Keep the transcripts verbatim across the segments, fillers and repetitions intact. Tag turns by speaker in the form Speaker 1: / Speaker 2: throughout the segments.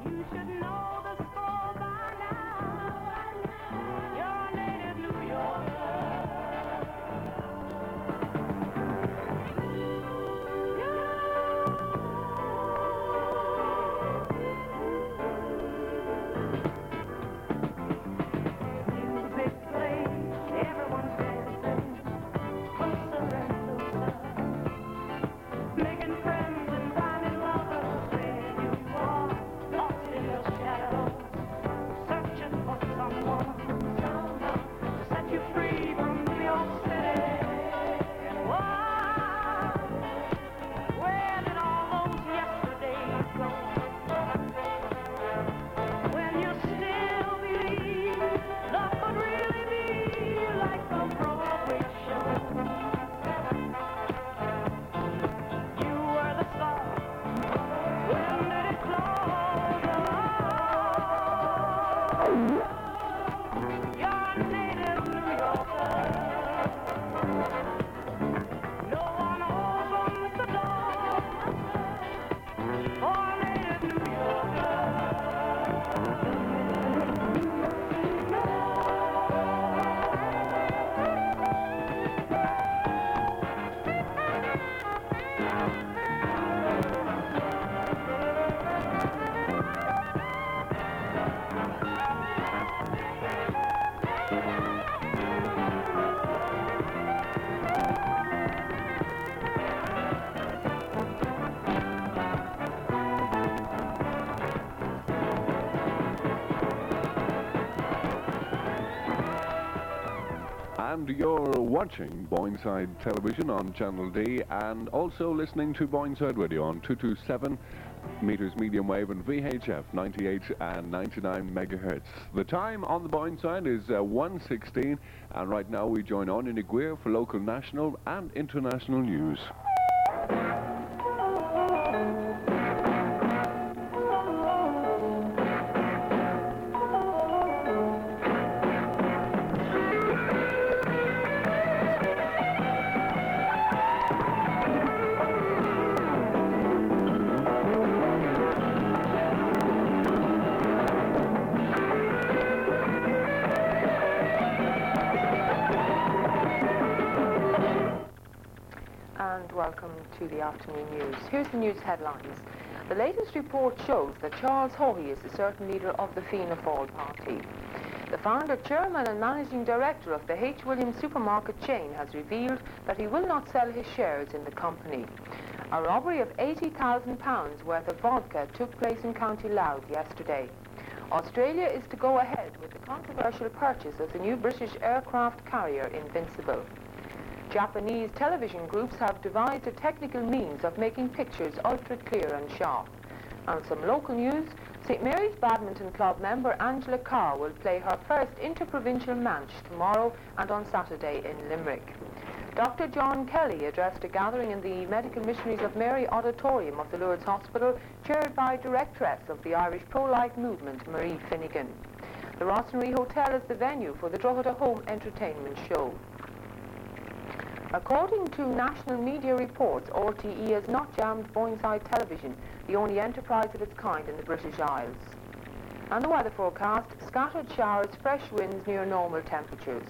Speaker 1: And you're watching Boyneside Television on Channel D and also listening to Boyneside Radio on two two seven meters medium wave and V H F ninety-eight and ninety-nine megahertz. The time on the Boyneside is uh, one sixteen, and right now we join on in Iguire for local, national and international news.
Speaker 2: Welcome to the afternoon news. Here's the news headlines. The latest report shows that Charles Haughey is the certain leader of the Fianna Fáil party. The founder, chairman and managing director of the H. Williams supermarket chain has revealed that he will not sell his shares in the company. A robbery of eighty thousand pounds worth of vodka took place in County Louth yesterday. Australia is to go ahead with the controversial purchase of the new British aircraft carrier Invincible. Japanese television groups have devised a technical means of making pictures ultra clear and sharp. And some local news, Saint Mary's Badminton Club member Angela Carr will play her first interprovincial match tomorrow and on Saturday in Limerick. Doctor John Kelly addressed a gathering in the Medical Missionaries of Mary Auditorium of the Lourdes Hospital, chaired by Directress of the Irish Pro-Life Movement, Marie Finnegan. The Rossonry Hotel is the venue for the Drogheda Home Entertainment Show. According to national media reports, R T E has not jammed Boyneside Television, the only enterprise of its kind in the British Isles. And the weather forecast, scattered showers, fresh winds near normal temperatures.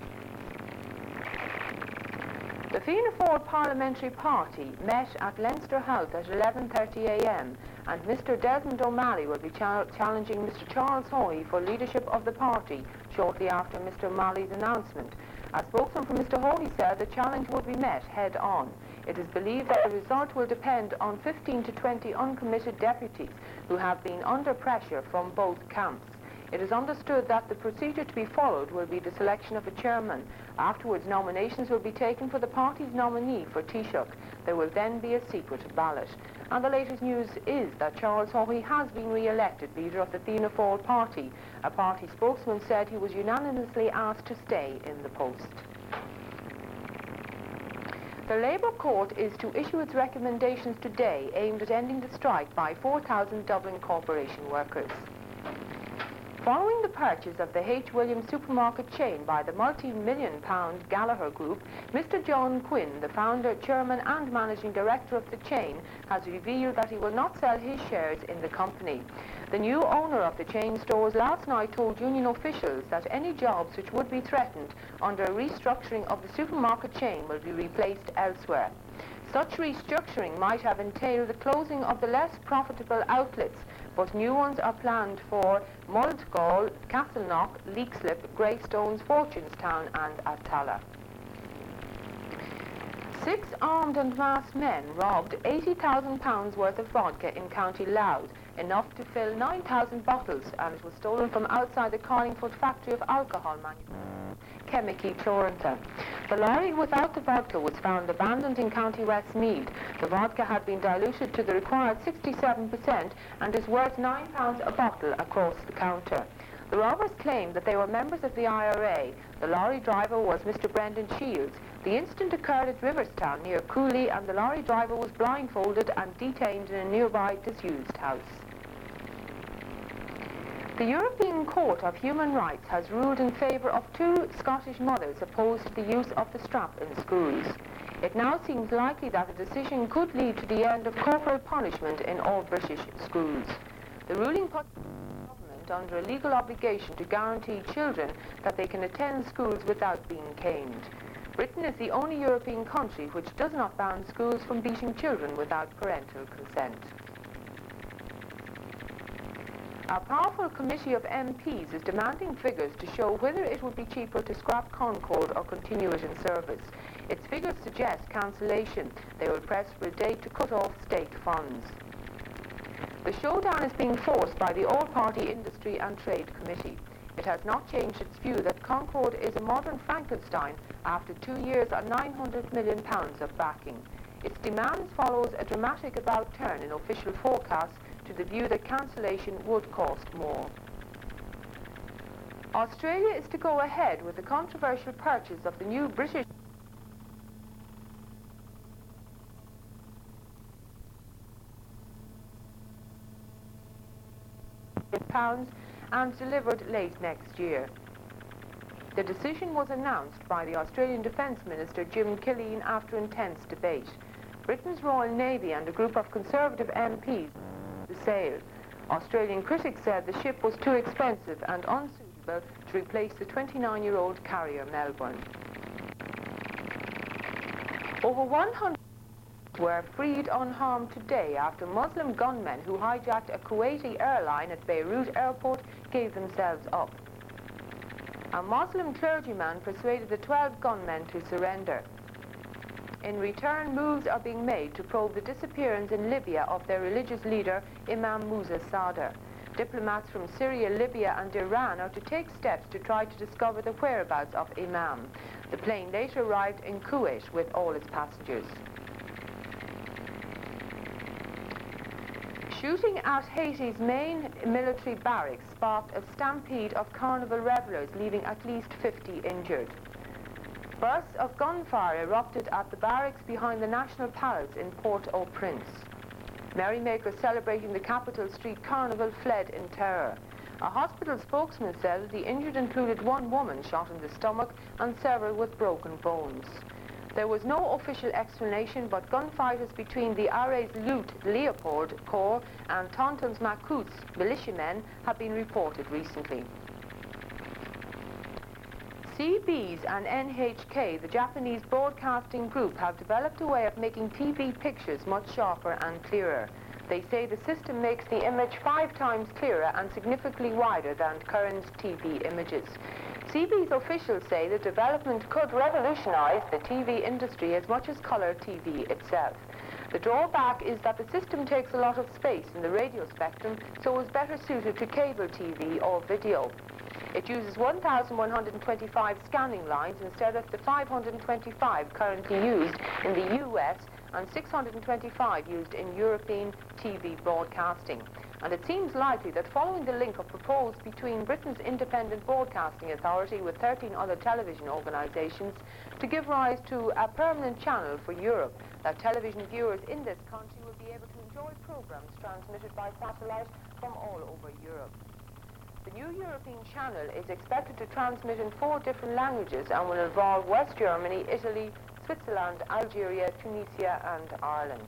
Speaker 2: The Fianna Fáil Parliamentary Party met at Leinster House at eleven thirty a m and Mr Desmond O'Malley will be cha challenging Mr Charles Haughey for leadership of the party shortly after Mr O'Malley's announcement. A spokesman for Mr Haughey said the challenge would be met head-on. It is believed that the result will depend on fifteen to twenty uncommitted deputies who have been under pressure from both camps. It is understood that the procedure to be followed will be the selection of a chairman. Afterwards, nominations will be taken for the party's nominee for Taoiseach. There will then be a secret ballot. And the latest news is that Charles Haughey has been re-elected leader of the Fianna Fáil party. A party spokesman said he was unanimously asked to stay in the post. The Labour Court is to issue its recommendations today aimed at ending the strike by four thousand Dublin Corporation workers. Following the purchase of the H. Williams supermarket chain by the multi-million pound Gallagher Group, Mister John Quinn, the founder, chairman and managing director of the chain, has revealed that he will not sell his shares in the company. The new owner of the chain stores last night told union officials that any jobs which would be threatened under a restructuring of the supermarket chain will be replaced elsewhere. Such restructuring might have entailed the closing of the less profitable outlets, but new ones are planned for Mullsgall, Castleknock, Leixlip, Greystones, Fortunestown and Attalla. Six armed and masked men robbed eighty thousand pounds worth of vodka in County Louth, enough to fill nine thousand bottles, and it was stolen from outside the Carlingford factory of alcohol manufacturing, Chemici Chlorantha. The lorry without the vodka was found abandoned in County Westmeath. The vodka had been diluted to the required sixty-seven percent and is worth nine pounds a bottle across the counter. The robbers claimed that they were members of the I R A. The lorry driver was Mister Brendan Shields. The incident occurred at Riverstown near Cooley, and the lorry driver was blindfolded and detained in a nearby disused house. The European Court of Human Rights has ruled in favour of two Scottish mothers opposed to the use of the strap in schools. It now seems likely that the decision could lead to the end of corporal punishment in all British schools. The ruling puts the government under a legal obligation to guarantee children that they can attend schools without being caned. Britain is the only European country which does not ban schools from beating children without parental consent. A powerful committee of M Ps is demanding figures to show whether it would be cheaper to scrap Concorde or continue it in service. Its figures suggest cancellation. They will press for a date to cut off state funds. The showdown is being forced by the All-Party Industry and Trade Committee. It has not changed its view that Concorde is a modern Frankenstein after two years and nine hundred million pounds of backing. Its demands follows a dramatic about-turn in official forecasts to the view that cancellation would cost more. Australia is to go ahead with the controversial purchase of the new British pounds and delivered late next year. The decision was announced by the Australian Defence Minister Jim Killeen after intense debate. Britain's Royal Navy and a group of Conservative M Ps the sale. Australian critics said the ship was too expensive and unsuitable to replace the twenty-nine-year-old carrier Melbourne. Over one hundred were freed unharmed today after Muslim gunmen who hijacked a Kuwaiti airline at Beirut airport gave themselves up. A Muslim clergyman persuaded the twelve gunmen to surrender. In return, moves are being made to probe the disappearance in Libya of their religious leader, Imam Musa Sadr. Diplomats from Syria, Libya and Iran are to take steps to try to discover the whereabouts of Imam. The plane later arrived in Kuwait with all its passengers. Shooting at Haiti's main military barracks sparked a stampede of carnival revelers, leaving at least fifty injured. Bursts of gunfire erupted at the barracks behind the National Palace in Port-au-Prince. Merrymakers celebrating the Capital Street Carnival fled in terror. A hospital spokesman said the injured included one woman shot in the stomach and several with broken bones. There was no official explanation, but gunfighters between the R A's Lut Leopold Corps and Tonton's Maquis militiamen have been reported recently. C B S and N H K, the Japanese broadcasting group, have developed a way of making T V pictures much sharper and clearer. They say the system makes the image five times clearer and significantly wider than current T V images. C B S officials say the development could revolutionize the T V industry as much as colour T V itself. The drawback is that the system takes a lot of space in the radio spectrum, so is better suited to cable T V or video. It uses one thousand one hundred twenty-five scanning lines instead of the five hundred twenty-five currently used in the U S and six hundred twenty-five used in European T V broadcasting. And it seems likely that following the link-up proposed between Britain's Independent Broadcasting Authority with thirteen other television organisations to give rise to a permanent channel for Europe, that television viewers in this country will be able to enjoy programmes transmitted by satellite from all over Europe. The new European channel is expected to transmit in four different languages and will involve West Germany, Italy, Switzerland, Algeria, Tunisia and Ireland.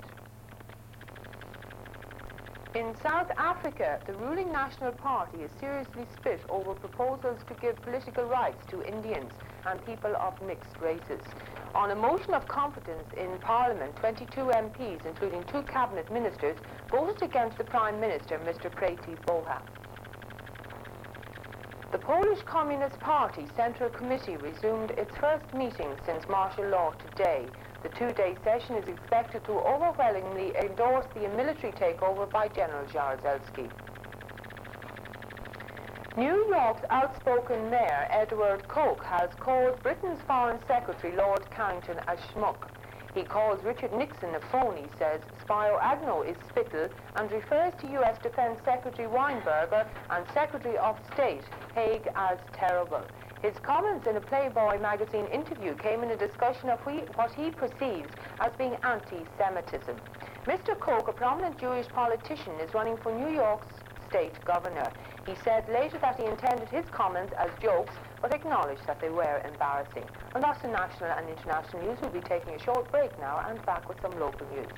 Speaker 2: In South Africa, the ruling National Party is seriously split over proposals to give political rights to Indians and people of mixed races. On a motion of confidence in Parliament, twenty-two M Ps, including two cabinet ministers, voted against the Prime Minister, Mister Preti Botha. The Polish Communist Party Central Committee resumed its first meeting since martial law today. The two-day session is expected to overwhelmingly endorse the military takeover by General Jaruzelski. New York's outspoken mayor, Edward Koch, has called Britain's Foreign Secretary, Lord Carrington, a schmuck. He calls Richard Nixon a phony, says Spiro Agnew is spittle, and refers to U S Defense Secretary Weinberger and Secretary of State Haig as terrible. His comments in a Playboy magazine interview came in a discussion of what he perceives as being anti-Semitism. Mister Koch, a prominent Jewish politician, is running for New York's state governor. He said later that he intended his comments as jokes, but acknowledged that they were embarrassing. And that's the national and international news. We'll be taking a short break now and back with some local news.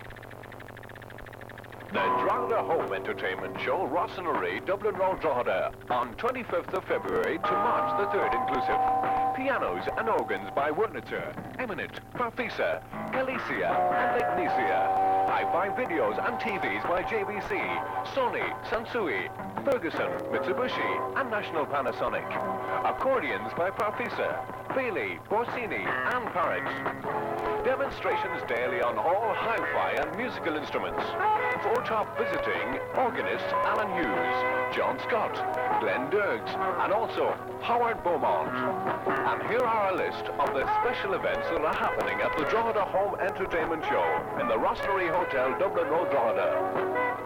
Speaker 1: The Drogheda Home Entertainment Show, Ross and Array, Dublin Road, Drogheda, on twenty-fifth of February to March the third inclusive. Pianos and organs by Wurlitzer, Eminent, Farfisa, Galicia, and Ignicia. Hi-Fi videos and T Vs by J B C, Sony, Sansui, Ferguson, Mitsubishi, and National Panasonic. Accordions by Farfisa, Bailey, Borsini, and Parrot. Demonstrations daily on all hi-fi and musical instruments. For top visiting, organist Alan Hughes, John Scott, Glenn Dirks, and also Howard Beaumont. And here are a list of the special events that are happening at the Drogheda Home Entertainment Show in the Rossnery Hotel, Dublin Road, Drogheda.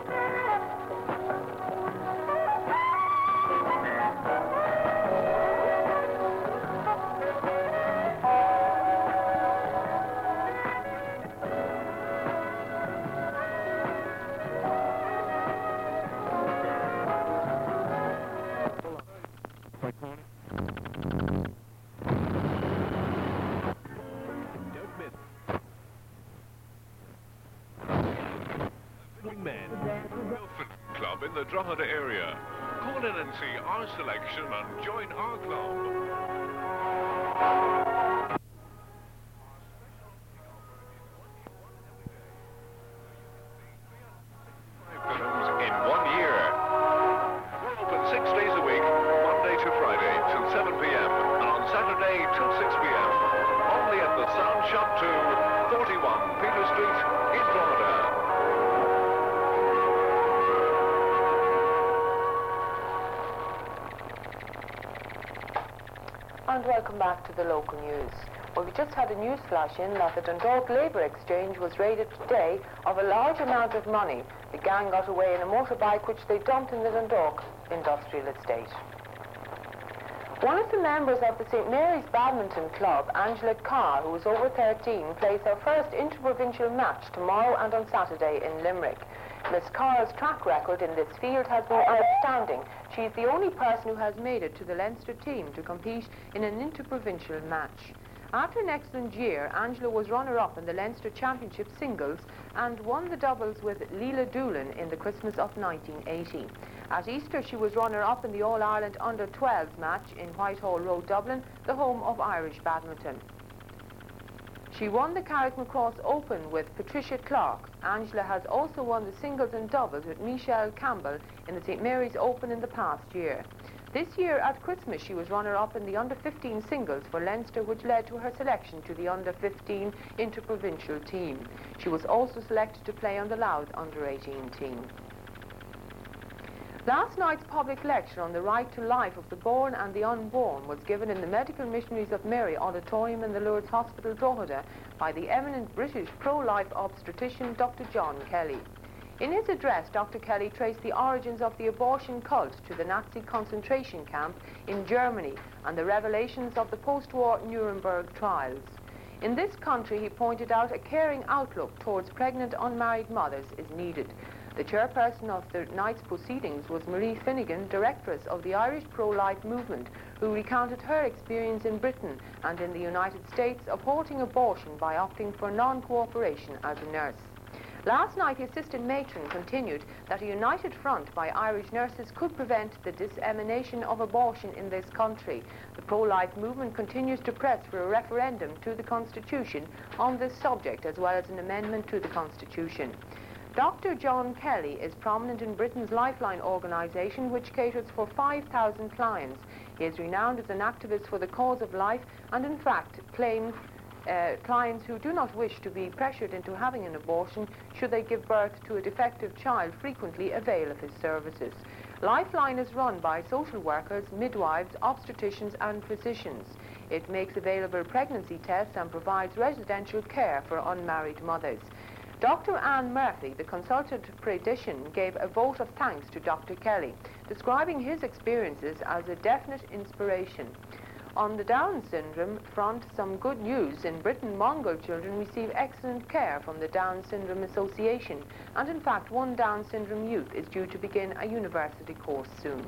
Speaker 1: Club in the Drogheda area. Call in and see our selection and join our club. In one year. We're open six days a week, Monday to Friday till seven p m and on Saturday till six p m Only at the Sound Shop two, forty-one Peter Street in Drogheda.
Speaker 2: And welcome back to the local news. Well, we just had a news flash in that the Dundalk Labour Exchange was raided today of a large amount of money. The gang got away in a motorbike which they dumped in the Dundalk Industrial Estate. One of the members of the Saint Mary's Badminton Club, Angela Carr, who is over thirteen, plays her first interprovincial match tomorrow and on Saturday in Limerick. Miss Carr's track record in this field has been outstanding. She is the only person who has made it to the Leinster team to compete in an interprovincial match. After an excellent year, Angela was runner-up in the Leinster Championship singles and won the doubles with Leela Doolan in the Christmas of nineteen eighty. At Easter, she was runner-up in the All-Ireland under twelves match in Whitehall Road, Dublin, the home of Irish badminton. She won the Carrickmacross Open with Patricia Clark. Angela has also won the singles and doubles with Michelle Campbell in the Saint Mary's Open in the past year. This year at Christmas she was runner-up in the under fifteen singles for Leinster, which led to her selection to the under fifteen interprovincial team. She was also selected to play on the Louth under eighteen team. Last night's public lecture on the right to life of the born and the unborn was given in the Medical Missionaries of Mary Auditorium in the Lourdes Hospital, Drogheda, by the eminent British pro-life obstetrician Doctor John Kelly. In his address, Doctor Kelly traced the origins of the abortion cult to the Nazi concentration camp in Germany and the revelations of the post-war Nuremberg trials. In this country, he pointed out, a caring outlook towards pregnant unmarried mothers is needed. The chairperson of the night's proceedings was Marie Finnegan, directress of the Irish pro-life movement, who recounted her experience in Britain and in the United States supporting abortion by opting for non-cooperation as a nurse. Last night, the assistant matron continued that a united front by Irish nurses could prevent the dissemination of abortion in this country. The pro-life movement continues to press for a referendum to the Constitution on this subject, as well as an amendment to the Constitution. Doctor John Kelly is prominent in Britain's Lifeline organisation, which caters for five thousand clients. He is renowned as an activist for the cause of life and, in fact, claims uh, clients who do not wish to be pressured into having an abortion should they give birth to a defective child frequently avail of his services. Lifeline is run by social workers, midwives, obstetricians and physicians. It makes available pregnancy tests and provides residential care for unmarried mothers. Doctor Anne Murphy, the consultant paediatrician, gave a vote of thanks to Doctor Kelly, describing his experiences as a definite inspiration. On the Down syndrome front, some good news. In Britain, Mongol children receive excellent care from the Down Syndrome Association, and in fact, one Down syndrome youth is due to begin a university course soon.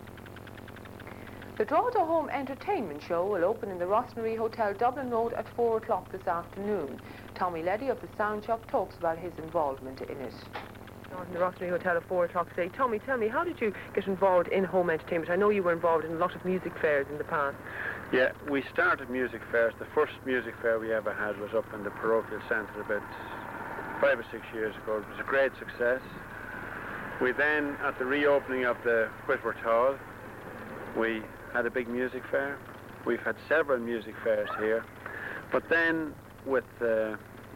Speaker 2: The Draw to Home entertainment show will open in the Rossnary Hotel, Dublin Road at four o'clock this afternoon. Tommy Leddy of the Sound Shop talks about his involvement in it. In the Rossnary Hotel at four o'clock today. Tommy, tell me, how did you get involved in home entertainment? I know you were involved in a lot of music fairs in the past.
Speaker 3: Yeah, we started music fairs. The first music fair we ever had was up in the parochial centre about five or six years ago. It was a great success. We then, at the reopening of the Whitworth Hall, we had a big music fair. We've had several music fairs here. But then, with uh,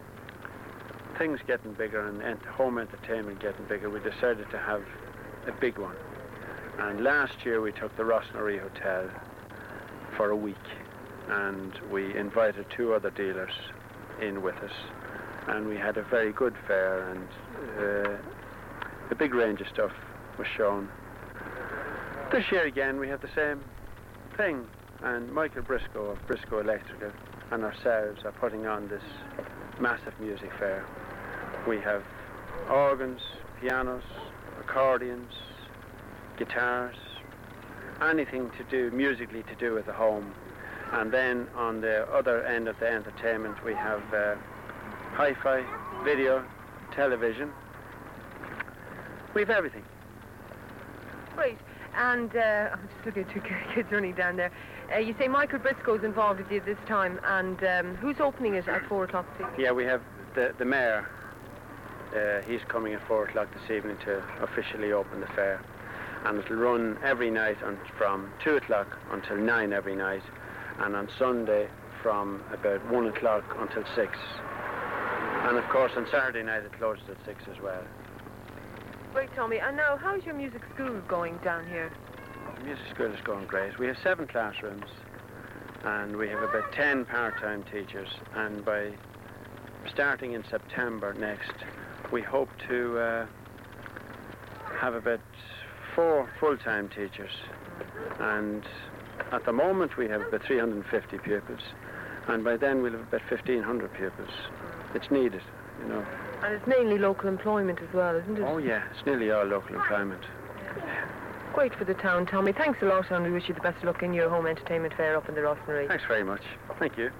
Speaker 3: things getting bigger and ent home entertainment getting bigger, we decided to have a big one. And last year we took the Rossnary Hotel for a week, and we invited two other dealers in with us, and we had a very good fair, and uh, a big range of stuff was shown. This year again we have the same thing, and Michael Briscoe of Briscoe Electrical and ourselves are putting on this massive music fair. We have organs, pianos, accordions, guitars, anything to do musically to do with the home. And then on the other end of the entertainment we have uh, hi-fi, video, television. We have everything.
Speaker 2: Great. And uh, I'm just looking at two kids running down there. Uh, you say Michael Briscoe's involved with you this time, and um, who's opening it at four o'clock this evening?
Speaker 3: Yeah, we have the, the mayor. Uh, he's coming at four o'clock this evening to officially open the fair. And it'll run every night on, from two o'clock until nine every night, and on Sunday from about one o'clock until six. And of course on Saturday night it closes at six as well.
Speaker 2: Great, Tommy. And now, how's your music school going down here?
Speaker 3: The music school is going great. We have seven classrooms, and we have about ten part-time teachers, and by starting in September next, we hope to uh, have about four full-time teachers, and at the moment we have about three hundred fifty pupils, and by then we'll have about fifteen hundred pupils. It's needed, you know.
Speaker 2: And it's mainly local employment as well, isn't it?
Speaker 3: Oh yeah, it's nearly all local employment.
Speaker 2: Great for the town, Tommy. Thanks a lot, and we wish you the best of luck in your home entertainment fair up in the Rossnary.
Speaker 3: Thanks very much. Thank you.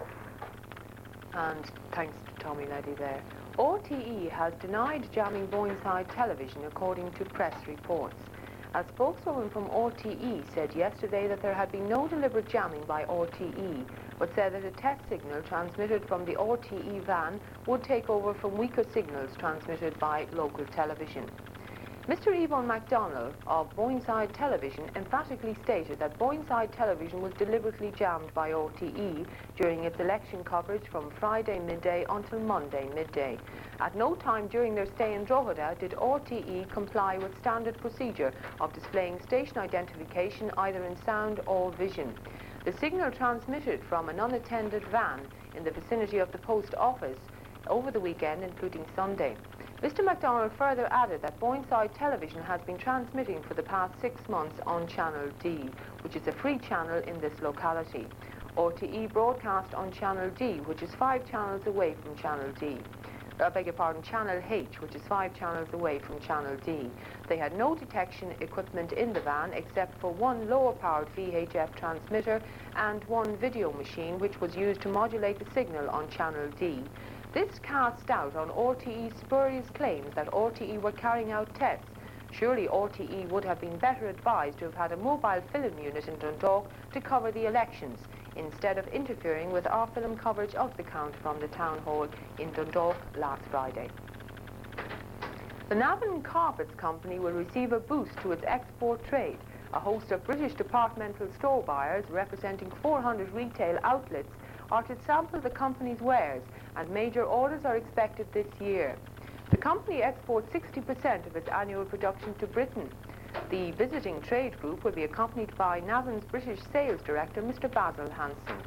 Speaker 2: And thanks to Tommy Leddy there. R T E has denied jamming Boyneside Television, according to press reports. A spokeswoman from R T E said yesterday that there had been no deliberate jamming by R T E, but said that a test signal transmitted from the R T E van would take over from weaker signals transmitted by local television. Mister Yvonne MacDonald of Boyneside Television emphatically stated that Boyneside Television was deliberately jammed by R T E during its election coverage from Friday midday until Monday midday. At no time during their stay in Drogheda did R T E comply with standard procedure of displaying station identification either in sound or vision. The signal transmitted from an unattended van in the vicinity of the post office over the weekend, including Sunday. Mister MacDonald further added that Boyneside Television has been transmitting for the past six months on Channel D, which is a free channel in this locality. R T E broadcast on Channel D, which is five channels away from Channel D. I beg your pardon, Channel H, which is five channels away from Channel D. They had no detection equipment in the van except for one lower-powered V H F transmitter and one video machine which was used to modulate the signal on Channel D. This cast doubt on R T E's spurious claims that R T E were carrying out tests. Surely R T E would have been better advised to have had a mobile film unit in Dundalk to cover the elections, instead of interfering with our film coverage of the count from the town hall in Dundalk last Friday. The Navan Carpets Company will receive a boost to its export trade. A host of British departmental store buyers representing four hundred retail outlets are to sample the company's wares, and major orders are expected this year. The company exports sixty percent of its annual production to Britain. The visiting trade group will be accompanied by Navan's British Sales Director, Mister Basil Hanson.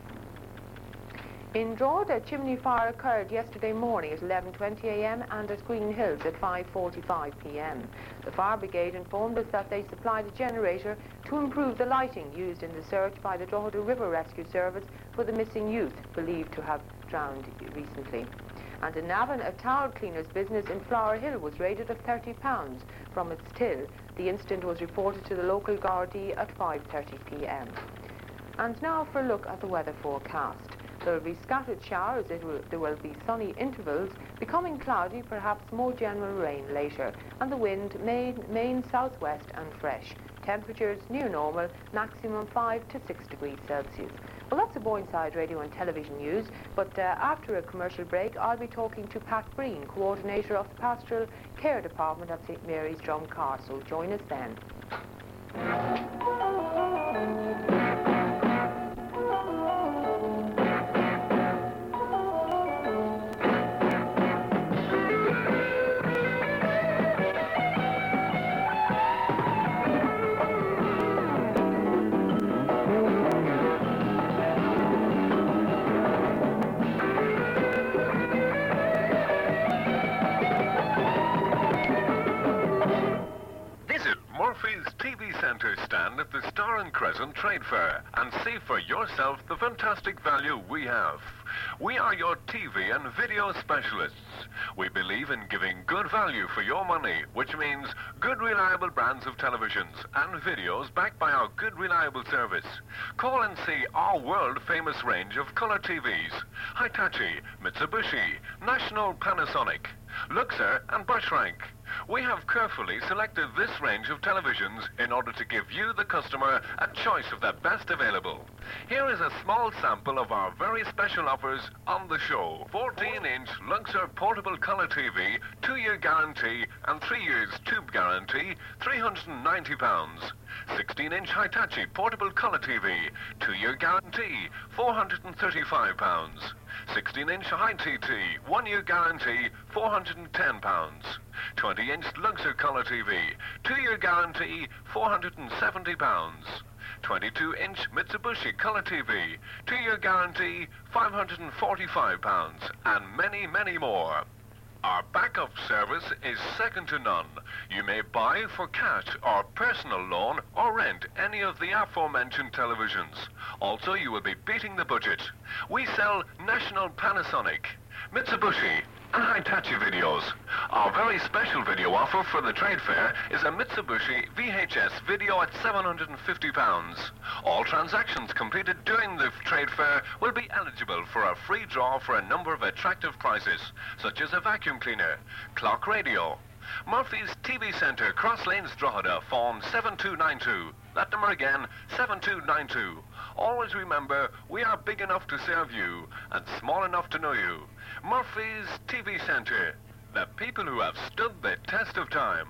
Speaker 2: In Drogheda, a chimney fire occurred yesterday morning at eleven twenty a m and at Green Hills at five forty-five p m The fire brigade informed us that they supplied a generator to improve the lighting used in the search by the Drogheda River Rescue Service for the missing youth believed to have drowned recently. And in Navan, a towel cleaner's business in Flower Hill was raided of thirty pounds from its till. The incident was reported to the local Gardaí at five thirty p m And now for a look at the weather forecast. There will be scattered showers, it will, there will be sunny intervals, becoming cloudy, perhaps more general rain later, and the wind main, main southwest and fresh. Temperatures near normal, maximum five to six degrees Celsius. Well, that's the Boyneside Radio and Television News, but uh, after a commercial break, I'll be talking to Pat Breen, Coordinator of the Pastoral Care Department at Saint Mary's Drumcar, so join us then.
Speaker 1: T V Centre stand at the Star and Crescent Trade Fair and see for yourself the fantastic value we have. We are your T V and video specialists. We believe in giving good value for your money, which means good reliable brands of televisions and videos backed by our good reliable service. Call and see our world famous range of colour T Vs, Hitachi, Mitsubishi, National, Panasonic, Luxor and Bushrank. We have carefully selected this range of televisions in order to give you, the customer, a choice of the best available. Here is a small sample of our very special offers on the show. fourteen inch Luxor Portable Colour T V, two-year guarantee and three years tube guarantee, three hundred ninety pounds. sixteen inch Hitachi Portable Colour T V, two-year guarantee, four hundred thirty-five pounds. sixteen inch High T T, one-year guarantee, four hundred ten pounds. twenty inch Luxor Colour T V, two-year guarantee, four hundred seventy pounds. twenty-two inch Mitsubishi Colour T V, two-year guarantee, five hundred forty-five pounds, and many, many more. Our backup service is second to none. You may buy for cash or personal loan or rent any of the aforementioned televisions. Also, you will be beating the budget. We sell National, Panasonic, Mitsubishi and Hitachi videos. Our very special video offer for the trade fair is a Mitsubishi V H S video at seven hundred fifty pounds. All transactions completed during the trade fair will be eligible for a free draw for a number of attractive prizes, such as a vacuum cleaner, clock radio. Murphy's T V Centre, Cross Lanes, Drogheda, phone seven two nine two. That number again, seven two nine two. Always remember, we are big enough to serve you and small enough to know you. Murphy's T V Centre, the people who have stood the test of time.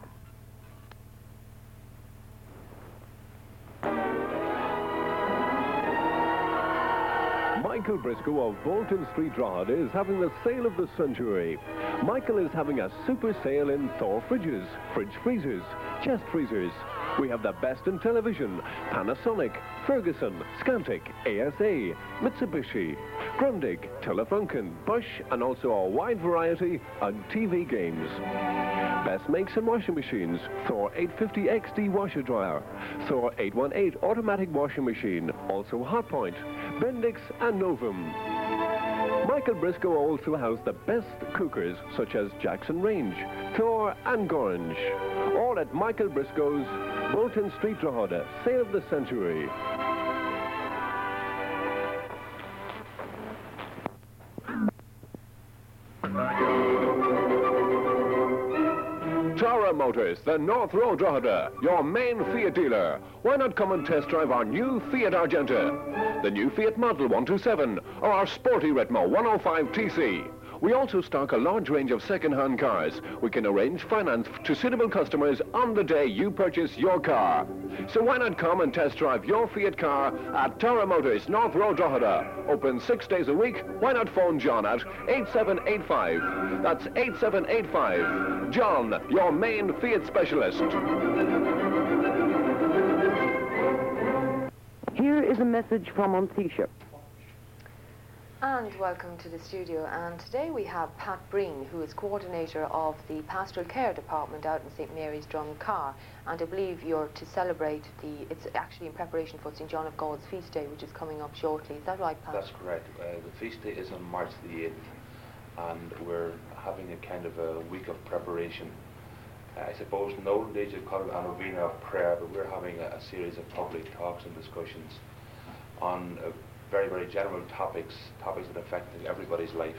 Speaker 4: Michael Briscoe of Bolton Street, Drogheda is having the sale of the century. Michael is having a super sale in Thor fridges, fridge freezers, chest freezers. We have the best in television: Panasonic, Ferguson, Scantic, A S A, Mitsubishi, Grundig, Telefunken, Bosch, and also a wide variety of T V games. Best makes and washing machines: Thor eight fifty X D washer dryer, Thor eight one eight automatic washing machine, also Hotpoint, Bendix and Novum. Michael Briscoe also has the best cookers, such as Jackson Range, Thor and Gorringe. All at Michael Briscoe's, Bolton Street, Drogheda. Sale of the century. Tara Motors, the North Road, Drogheda, your main Fiat dealer. Why not come and test drive our new Fiat Argenta, the new Fiat Model one twenty-seven, or our sporty Ritmo one oh five T C. We also stock a large range of second-hand cars. We can arrange finance to suitable customers on the day you purchase your car. So why not come and test drive your Fiat car at Tara Motors, North Road, Drogheda. Open six days a week. Why not phone John at eight seven eight five. That's eight seven eight five. John, your main Fiat specialist.
Speaker 5: Here is a message from Antisha.
Speaker 2: And welcome to the studio. And today we have Pat Breen, who is coordinator of the Pastoral Care Department out in Saint Mary's Drumcar. And I believe you're to celebrate the, it's actually in preparation for Saint John of God's feast day, which is coming up shortly. Is that right, Pat?
Speaker 6: That's correct. Uh, the feast day is on March the eighth, and we're having a kind of a week of preparation. Uh, I suppose in the old days you'd call it a novena of prayer, but we're having a, a series of public talks and discussions on uh, very, very general topics, topics that affect everybody's life,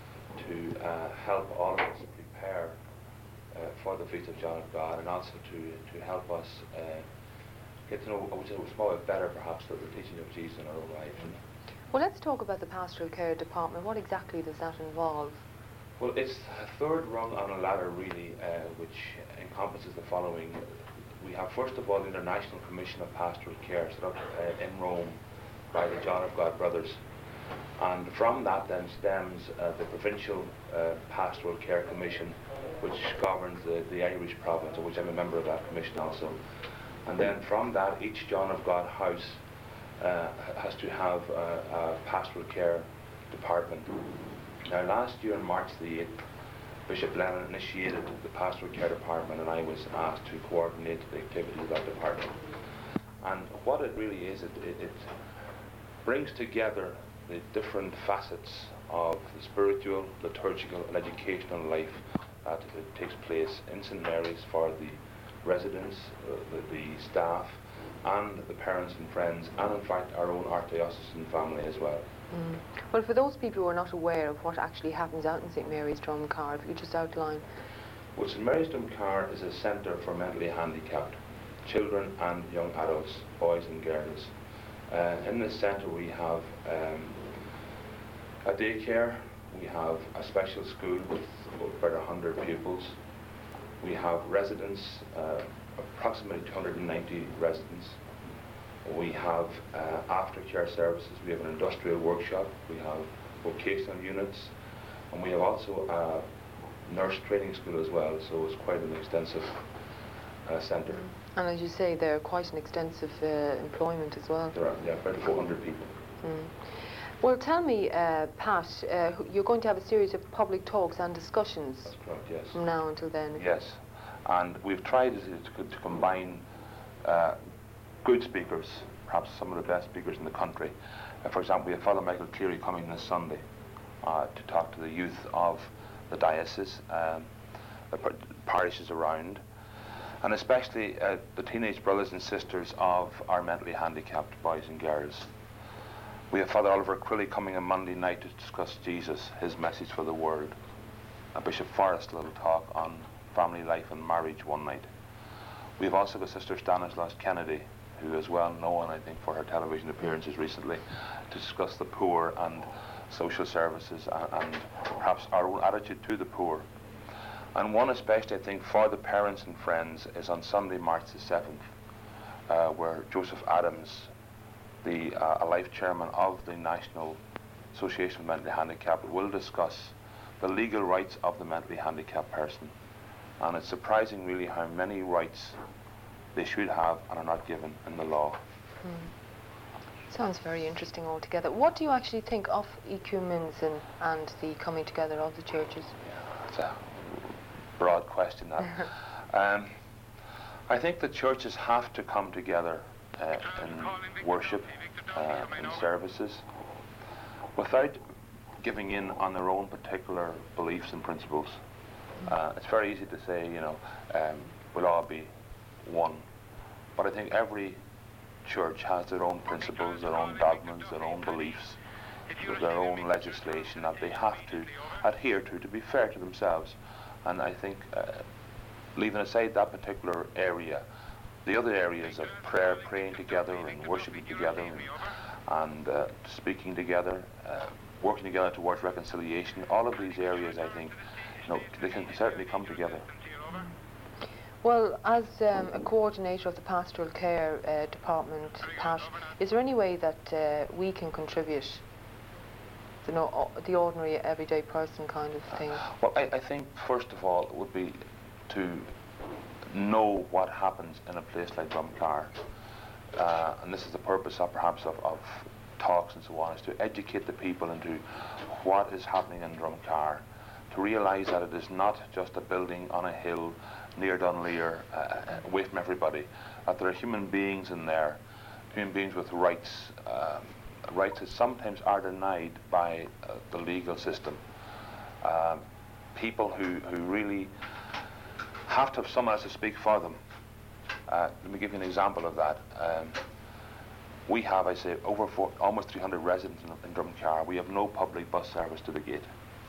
Speaker 6: to uh, help all of us prepare uh, for the Feast of John of God, and also to, to help us uh, get to know, I would say, a small bit better perhaps, the teaching of Jesus in our own lives.
Speaker 2: Well, let's talk about the Pastoral Care Department. What exactly does that involve?
Speaker 6: Well, it's a third rung on a ladder, really, uh, which encompasses the following. We have, first of all, the International Commission of Pastoral Care set up uh, in Rome by the John of God brothers, and from that then stems uh, the Provincial uh, Pastoral Care Commission, which governs the, the Irish province, of which I'm a member of that commission also. And then from that, each John of God house uh, has to have a, a pastoral care department. Now, last year on March the eighth, Bishop Lennon initiated the pastoral care department, and I was asked to coordinate the activities of that department. And what it really is, it, it, it brings together the different facets of the spiritual, liturgical and educational life that uh, takes place in Saint Mary's for the residents, uh, the, the staff and the parents and friends, and in fact our own archdiocesan family as well.
Speaker 2: Mm. Well, for those people who are not aware of what actually happens out in Saint Mary's Drumcar, if you could just outline.
Speaker 6: Well, Saint Mary's Drumcar is a centre for mentally handicapped children and young adults, boys and girls. Uh, in this centre we have um, a daycare, we have a special school with about one hundred pupils, we have residents, uh, approximately two hundred ninety residents, we have uh, aftercare services, we have an industrial workshop, we have vocational units, and we have also a nurse training school as well, so it's quite an extensive uh, centre.
Speaker 2: And as you say, they're quite an extensive uh, employment as well.
Speaker 6: There are, yeah, about four hundred people.
Speaker 2: Mm. Well, tell me, uh, Pat, uh, you're going to have a series of public talks and discussions.
Speaker 6: That's correct, yes.
Speaker 2: From now until then.
Speaker 6: Yes, and we've tried to, to, to combine uh, good speakers, perhaps some of the best speakers in the country. Uh, for example, we have Father Michael Cleary coming this Sunday uh, to talk to the youth of the diocese, um, the par parishes around, and especially uh, the teenage brothers and sisters of our mentally handicapped boys and girls. We have Father Oliver Crilly coming on Monday night to discuss Jesus, his message for the world. And Bishop Forrest will talk on family life and marriage one night. We have also got Sister Stanislaus Kennedy, who is well known, I think, for her television appearances recently, to discuss the poor and social services and, and perhaps our own attitude to the poor. And one especially, I think, for the parents and friends is on Sunday, March the seventh, uh, where Joseph Adams, the uh, a life chairman of the National Association of Mentally Handicapped, will discuss the legal rights of the mentally handicapped person. And it's surprising really how many rights they should have and are not given in the law.
Speaker 2: Mm. Sounds very interesting altogether. What do you actually think of ecumenism and the coming together of the churches?
Speaker 6: Yeah, it's a broad question, that. um, I think the churches have to come together uh, in worship, uh, in services, without giving in on their own particular beliefs and principles. Uh, it's very easy to say, you know, um, we'll all be one. But I think every church has their own principles, their own dogmas, their own beliefs, their own legislation that they have to adhere to to be fair to themselves. And I think, uh, leaving aside that particular area, the other areas of prayer, praying together and worshiping together and, and uh, speaking together, uh, working together towards reconciliation, all of these areas, I think, you know, they can certainly come together.
Speaker 2: Well, as um, a coordinator of the pastoral care uh, department, Pat, is there any way that uh, we can contribute, you know, o- the ordinary, everyday person kind of thing?
Speaker 6: Well, I, I think, first of all, it would be to know what happens in a place like Drumcar. Uh, and this is the purpose of perhaps of, of talks and so on, is to educate the people into what is happening in Drumcar, to realise that it is not just a building on a hill near Dunleer, uh, away from everybody, that there are human beings in there, human beings with rights, um, rights that sometimes are denied by uh, the legal system. Um, people who, who really have to have someone else to speak for them. Uh, let me give you an example of that. Um, we have, I say, over four, almost three hundred residents in, in Drumcar. We have no public bus service to the gate.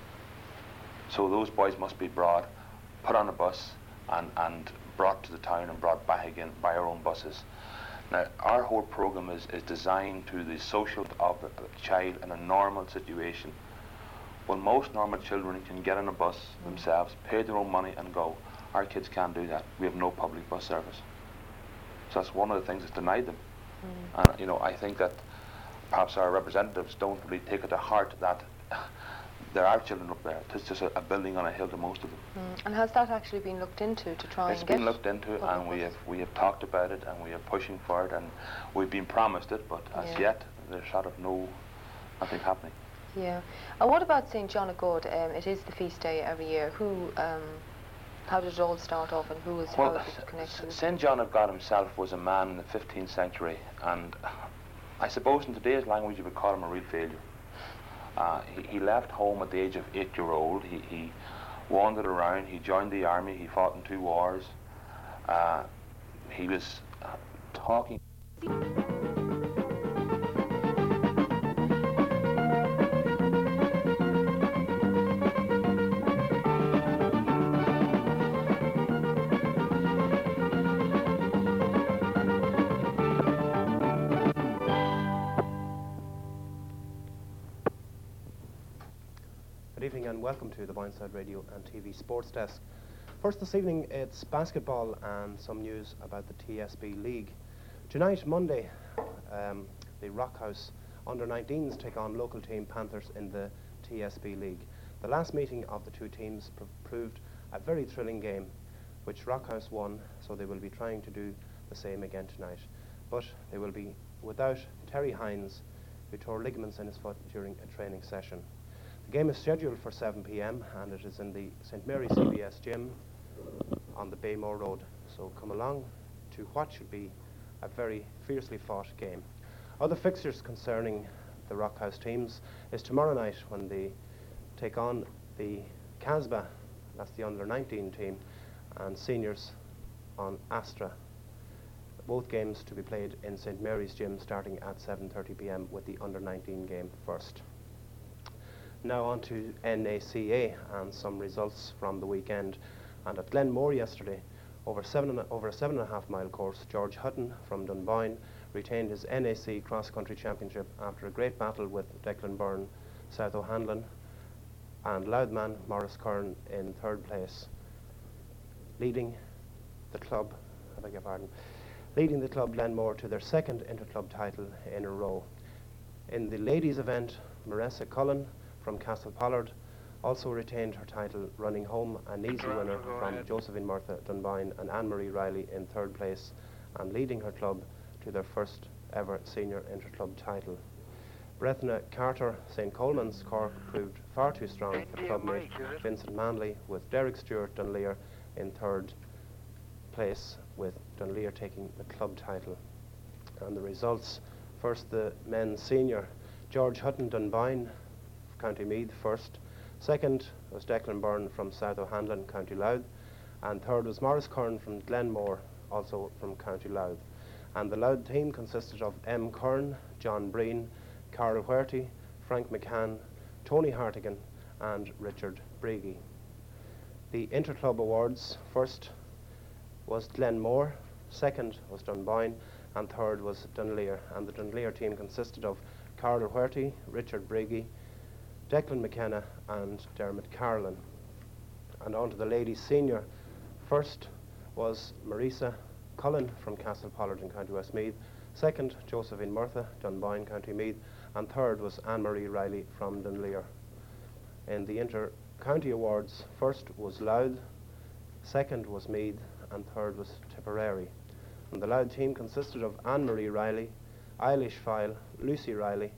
Speaker 6: So those boys must be brought, put on a bus, and, and brought to the town and brought back again by our own buses. Now, our whole program is, is designed to the social of a child in a normal situation. When most normal children can get on a bus themselves, pay their own money and go, our kids can't do that. We have no public bus service. So that's one of the things that's denied them. Mm. And, you know, I think that perhaps our representatives don't really take it to heart that there are children up there. It's just a, a building on a hill to most of them.
Speaker 2: Mm. And has that actually been looked into to try
Speaker 6: it's
Speaker 2: and get?
Speaker 6: It's been looked into, and we have we have talked about it, and we are pushing for it, and we've been promised it, but as
Speaker 2: yeah.
Speaker 6: yet there's sort of no nothing happening.
Speaker 2: Yeah. And what about Saint John of God? Um, it is the feast day every year. Who? Um, how did it all start off, and who was
Speaker 6: well,
Speaker 2: how was it connected?
Speaker 6: Saint John of God himself was a man in the fifteenth century, and I suppose in today's language you would call him a real failure. Uh, he, he left home at the age of eight-year-old. He, he wandered around. He joined the army. He fought in two wars. Uh, he was uh, talking.
Speaker 7: Good evening and welcome to the Boyneside Radio and T V Sports Desk. First this evening, it's basketball and some news about the T S B League. Tonight, Monday, um, the Rockhouse under nineteens take on local team Panthers in the T S B League. The last meeting of the two teams pr- proved a very thrilling game, which Rockhouse won, so they will be trying to do the same again tonight. But they will be without Terry Hines, who tore ligaments in his foot during a training session. The game is scheduled for seven p m and it is in the Saint Mary C B S gym on the Baymore Road. So come along to what should be a very fiercely fought game. Other fixtures concerning the Rockhouse teams is tomorrow night when they take on the Casbah, that's the under nineteen team, and seniors on Astra. Both games to be played in Saint Mary's gym starting at seven thirty p m with the under nineteen game first. Now on to N A C A and some results from the weekend. And at Glenmore yesterday, over seven and a, over a seven and a half mile course, George Hutton from Dunboyne retained his N A C cross country championship after a great battle with Declan Byrne, South O'Hanlon, and Louthman Morris Kern in third place, leading the club. I beg your pardon, leading the club Glenmore to their second interclub title in a row. In the ladies' event, Marissa Cullen from Castle Pollard also retained her title, running home an easy winner from Josephine Murtha Dunboyne and Anne-Marie Riley in third place and leading her club to their first ever senior interclub title. Brethna Carter, Saint Coleman's Cork proved far too strong for clubmate Vincent Manley, with Derek Stewart Dunleer in third place, with Dunleer taking the club title. And the results, first the men's senior, George Hutton Dunboyne County Meath, first. Second was Declan Byrne from South O'Hanlon, County Louth. And third was Morris Kern from Glenmore, also from County Louth. And the Louth team consisted of M. Kern, John Breen, Carl Huerty, Frank McCann, Tony Hartigan and Richard Breagy. The Interclub Awards, first was Glenmore, second was Dunboyne, and third was Dunleer. And the Dunleer team consisted of Carl Huerty, Richard Breagy, Declan McKenna and Dermot Carlin. And on to the ladies senior. First was Marisa Cullen from Castlepollard in County Westmeath, second Josephine Murtha, Dunboyne, County Meath, and third was Anne-Marie Riley from Dunleer. In the inter-county awards, first was Louth, second was Meath, and third was Tipperary. And the Louth team consisted of Anne-Marie Riley, Eilish File, Lucy Riley,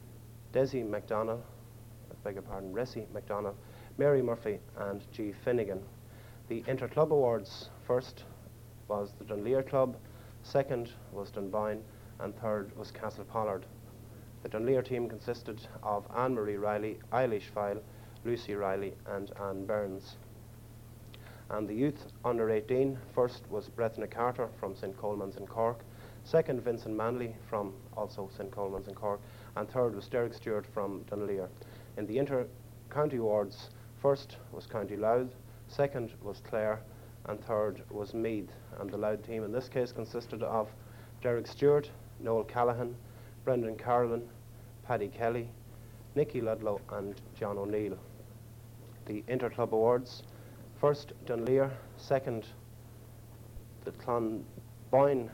Speaker 7: Desi MacDonald, I beg your pardon, Ressie MacDonald, Mary Murphy and G. Finnegan. The Interclub Awards, first was the Dunleer Club, second was Dunboyne, and third was Castlepollard. The Dunleer team consisted of Anne-Marie Riley, Eilish File, Lucy Riley and Anne Burns. And the youth under eighteen, first was Brethna Carter from Saint Coleman's in Cork, second Vincent Manley from also Saint Coleman's in Cork, and third was Derek Stewart from Dunleer. In the inter-county awards, first was County Louth, second was Clare, and third was Meath. And the Louth team in this case consisted of Derek Stewart, Noel Callaghan, Brendan Carlin, Paddy Kelly, Nicky Ludlow and John O'Neill. The Interclub Awards, first Dunleer, second the Clonboyne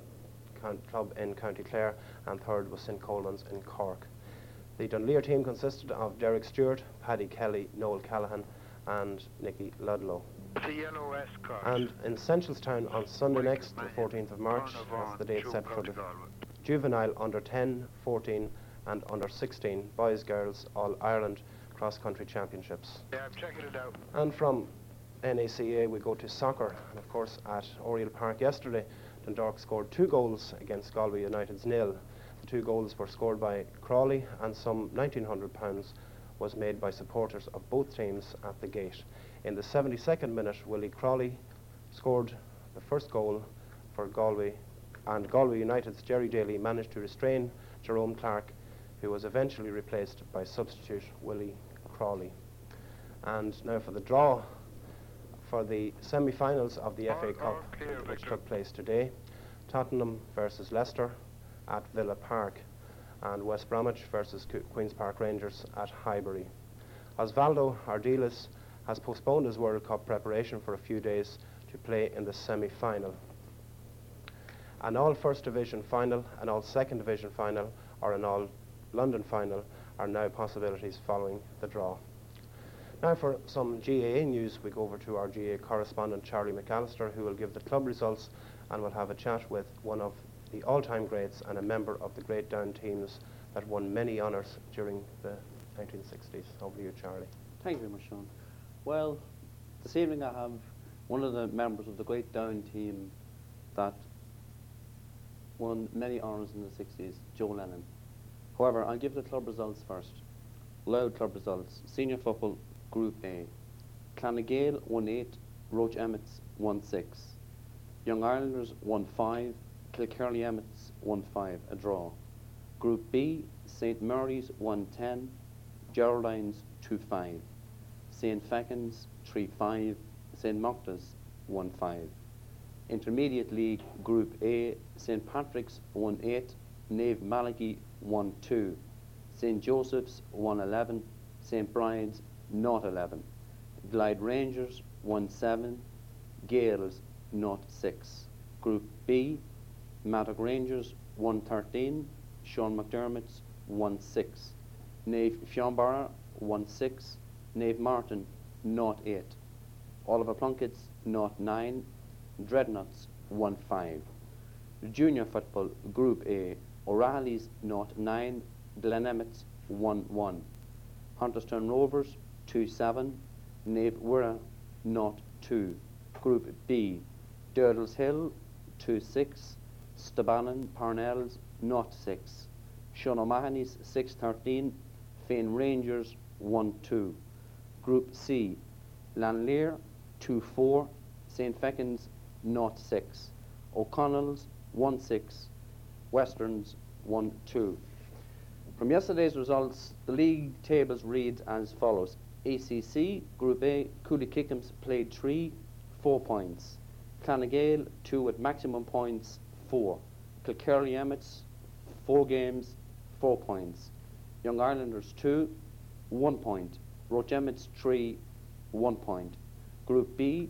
Speaker 7: Club in County Clare, and third was Saint Coleman's in Cork. The Dunleer team consisted of Derek Stewart, Paddy Kelly, Noel Callaghan and Nicky Ludlow.
Speaker 3: The yellow escort.
Speaker 7: And in Seneschalstown on Sunday next, the fourteenth of March, that's the date set for the juvenile under ten, fourteen and under sixteen boys, girls, all Ireland cross-country championships.
Speaker 3: Yeah, I'm checking it out.
Speaker 7: And from N A C A we go to soccer, and of course at Oriel Park yesterday, Dundalk scored two goals against Galway United's nil. The two goals were scored by Crawley, and some nineteen hundred pounds was made by supporters of both teams at the gate. In the seventy-second minute, Willie Crawley scored the first goal for Galway, and Galway United's Jerry Daly managed to restrain Jerome Clark, who was eventually replaced by substitute Willie Crawley. And now for the draw for the semi-finals of the F A Cup, which took place today. Tottenham versus Leicester at Villa Park, and West Bromwich versus Queen's Park Rangers at Highbury. Osvaldo Ardiles has postponed his World Cup preparation for a few days to play in the semi-final. An all First Division final, an all Second Division final, or an all London final are now possibilities following the draw. Now for some G A A news, we go over to our G A A correspondent Charlie McAllister, who will give the club results, and we'll have a chat with one of the all-time greats and a member of the Great Down teams that won many honours during the nineteen sixties. Over to you, Charlie.
Speaker 8: Thank you very much, Sean. Well, this evening I have one of the members of the Great Down team that won many honours in the sixties, Joe Lennon. However, I'll give the club results first. Louth club results. Senior football, Group A. Clonagale won eight, Roach Emmets won six. Young Irelanders won five, Kilkerley Emmets won five, a draw. Group B, Saint Mary's won ten, Geraldines two five. Saint Feckin's three five, Saint Mocta's one five. Intermediate League, Group A, Saint Patrick's won eight, Nave Malachy won two, Saint Joseph's won eleven, Saint Bride's not eleven, Glyde Rangers won seven, Gales not six. Group B, Mattock Rangers won thirteen, Sean McDermott's won six, Nave Fionbara won six, Nave Martin not eight, Oliver Plunkett's not nine, Dreadnoughts won five. Junior football, Group A, O'Reilly's not nine, Glen Emmett's one one, Hunterstown Rovers two seven, Nave Wirra not two. Group B, Durdles Hill two six, Stabannon Parnell's not six, Sean O'Mahony's six thirteen, Fane Rangers one two. Group C, Lanlear two four, Saint Feckin's zero six, O'Connell's one six, Westerns one two. From yesterday's results, the league tables read as follows. A C C, Group A, Cooley Kickham's played three, four points. Clonagale, two with maximum points, four. Kilkerley Emmets, four games, four points. Young Irelanders, two, one point. Roche Emmets, three, one point. Group B,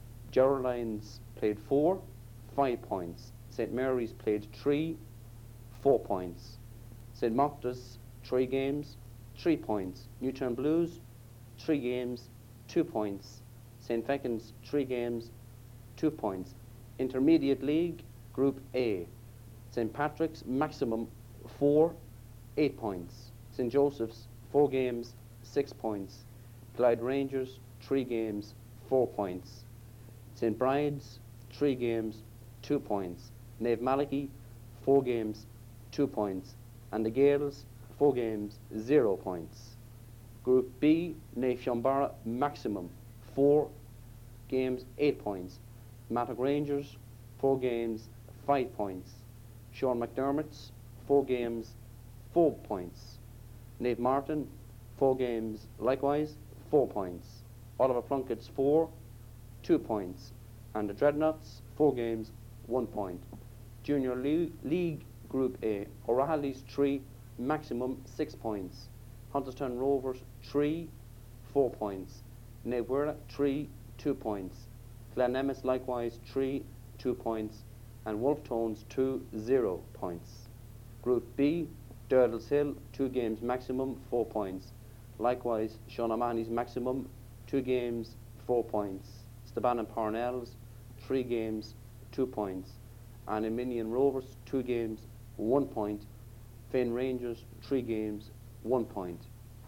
Speaker 8: Geraldines played four, five points. Saint Mary's played three, four points. Saint Moptas, three games, three points. Newtown Blues, three games, two points. Saint Feckin's, three games, two points. Intermediate League, Group A. Saint Patrick's, maximum, four, eight points. Saint Joseph's, four games, six points. Clyde Rangers, three games, four points. Saint Bride's, three games, two points. Nave Malachy, four games, two points. And the Gales, four games, zero points. Group B, Nave Shambara, maximum, four games, eight points. Mattock Rangers, four games, five points. Sean McDermott's, four games, four points. Nave Martin, four games, likewise, four points. Oliver Plunkett's, four, two points. And the Dreadnoughts, four games, one point. Junior Le League, Group A, O'Reilly's, three, maximum, six points. Hunterstown Rovers, three, four points. Nave Wirra, three, two points. Glen Emmets, likewise, three, two points. And Wolf Tones, two, zero points. Group B, Durdles Hill, two games maximum, four points. Likewise, Sean O'Mahony's maximum, two games, four points. Staban and Parnell's, three games, two points. And Eminian Rovers, two games, one point. Fane Rangers, three games, one point.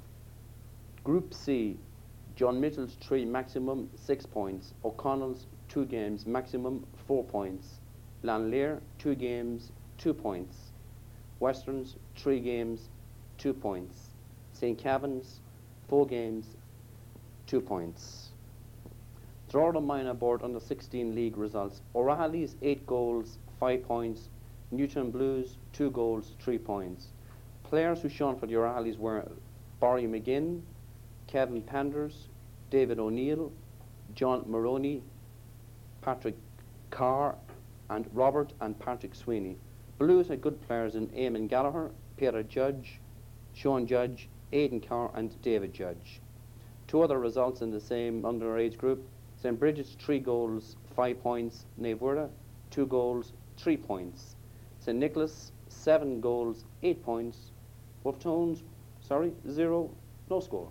Speaker 8: Group C, John Mitchell's, three maximum, six points. O'Connell's, two games maximum, four points. Lanlear, two games, two points. Westerns, three games, two points. Saint Kevin's, four games, two points. Drogheda Minor Board under sixteen league results. O'Reilly's, eight goals, five points. Newtown Blues, two goals, three points. Players who shone for the O'Reillys were Barry McGinn, Kevin Panders, David O'Neill, John Maroney, Patrick Carr, and Robert and Patrick Sweeney. Blues had good players in Eamon Gallagher, Peter Judge, Sean Judge, Aidan Carr, and David Judge. Two other results in the same underage group. Saint Bridget's, three goals, five points. Nave Wirra, two goals, three points. Saint Nicholas, seven goals, eight points. Wolf Tones, sorry, zero, no score.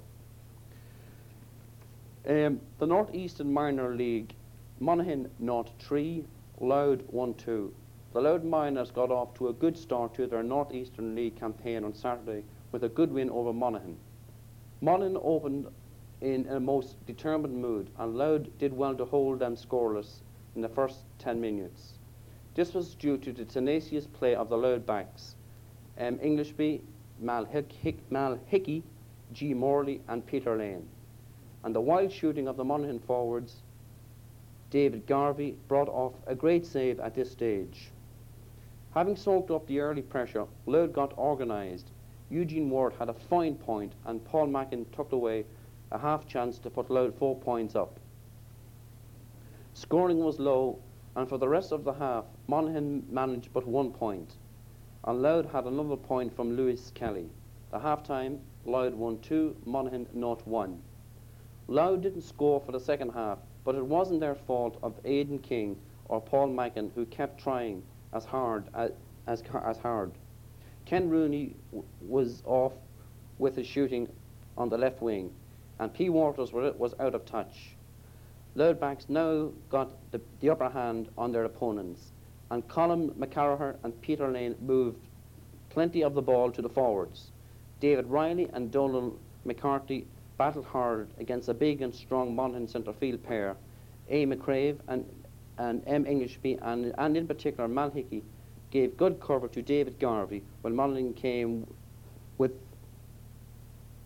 Speaker 8: Um, the North Eastern Minor League, Monaghan zero three, Louth one two. The Louth Miners got off to a good start to their North Eastern League campaign on Saturday with a good win over Monaghan. Monaghan opened in a most determined mood, and Louth did well to hold them scoreless in the first ten minutes. This was due to the tenacious play of the Louth backs, um, Englishby, Mal, Hick, Hick, Mal Hickey, G. Morley, and Peter Lane. And the wild shooting of the Monaghan forwards, David Garvey, brought off a great save at this stage. Having soaked up the early pressure, Louth got organised. Eugene Ward had a fine point, and Paul Mackin tucked away a half chance to put Louth four points up. Scoring was low, and for the rest of the half, Monaghan managed but one point, and Louth had another point from Lewis Kelly. The half-time, Louth won two, Monaghan zero one. Louth didn't score for the second half, but it wasn't their fault of Aidan King or Paul Mackin, who kept trying as hard as, as, as hard. Ken Rooney w was off with his shooting on the left wing, and P. Waters was out of touch. Louth backs now got the, the upper hand on their opponents, and Colin McCarraher and Peter Lane moved plenty of the ball to the forwards. David Riley and Donald McCarthy battled hard against a big and strong Monaghan centre field pair, A. McCrave and, and M. Englishby, and, and in particular Mal Hickey gave good cover to David Garvey when Monaghan came with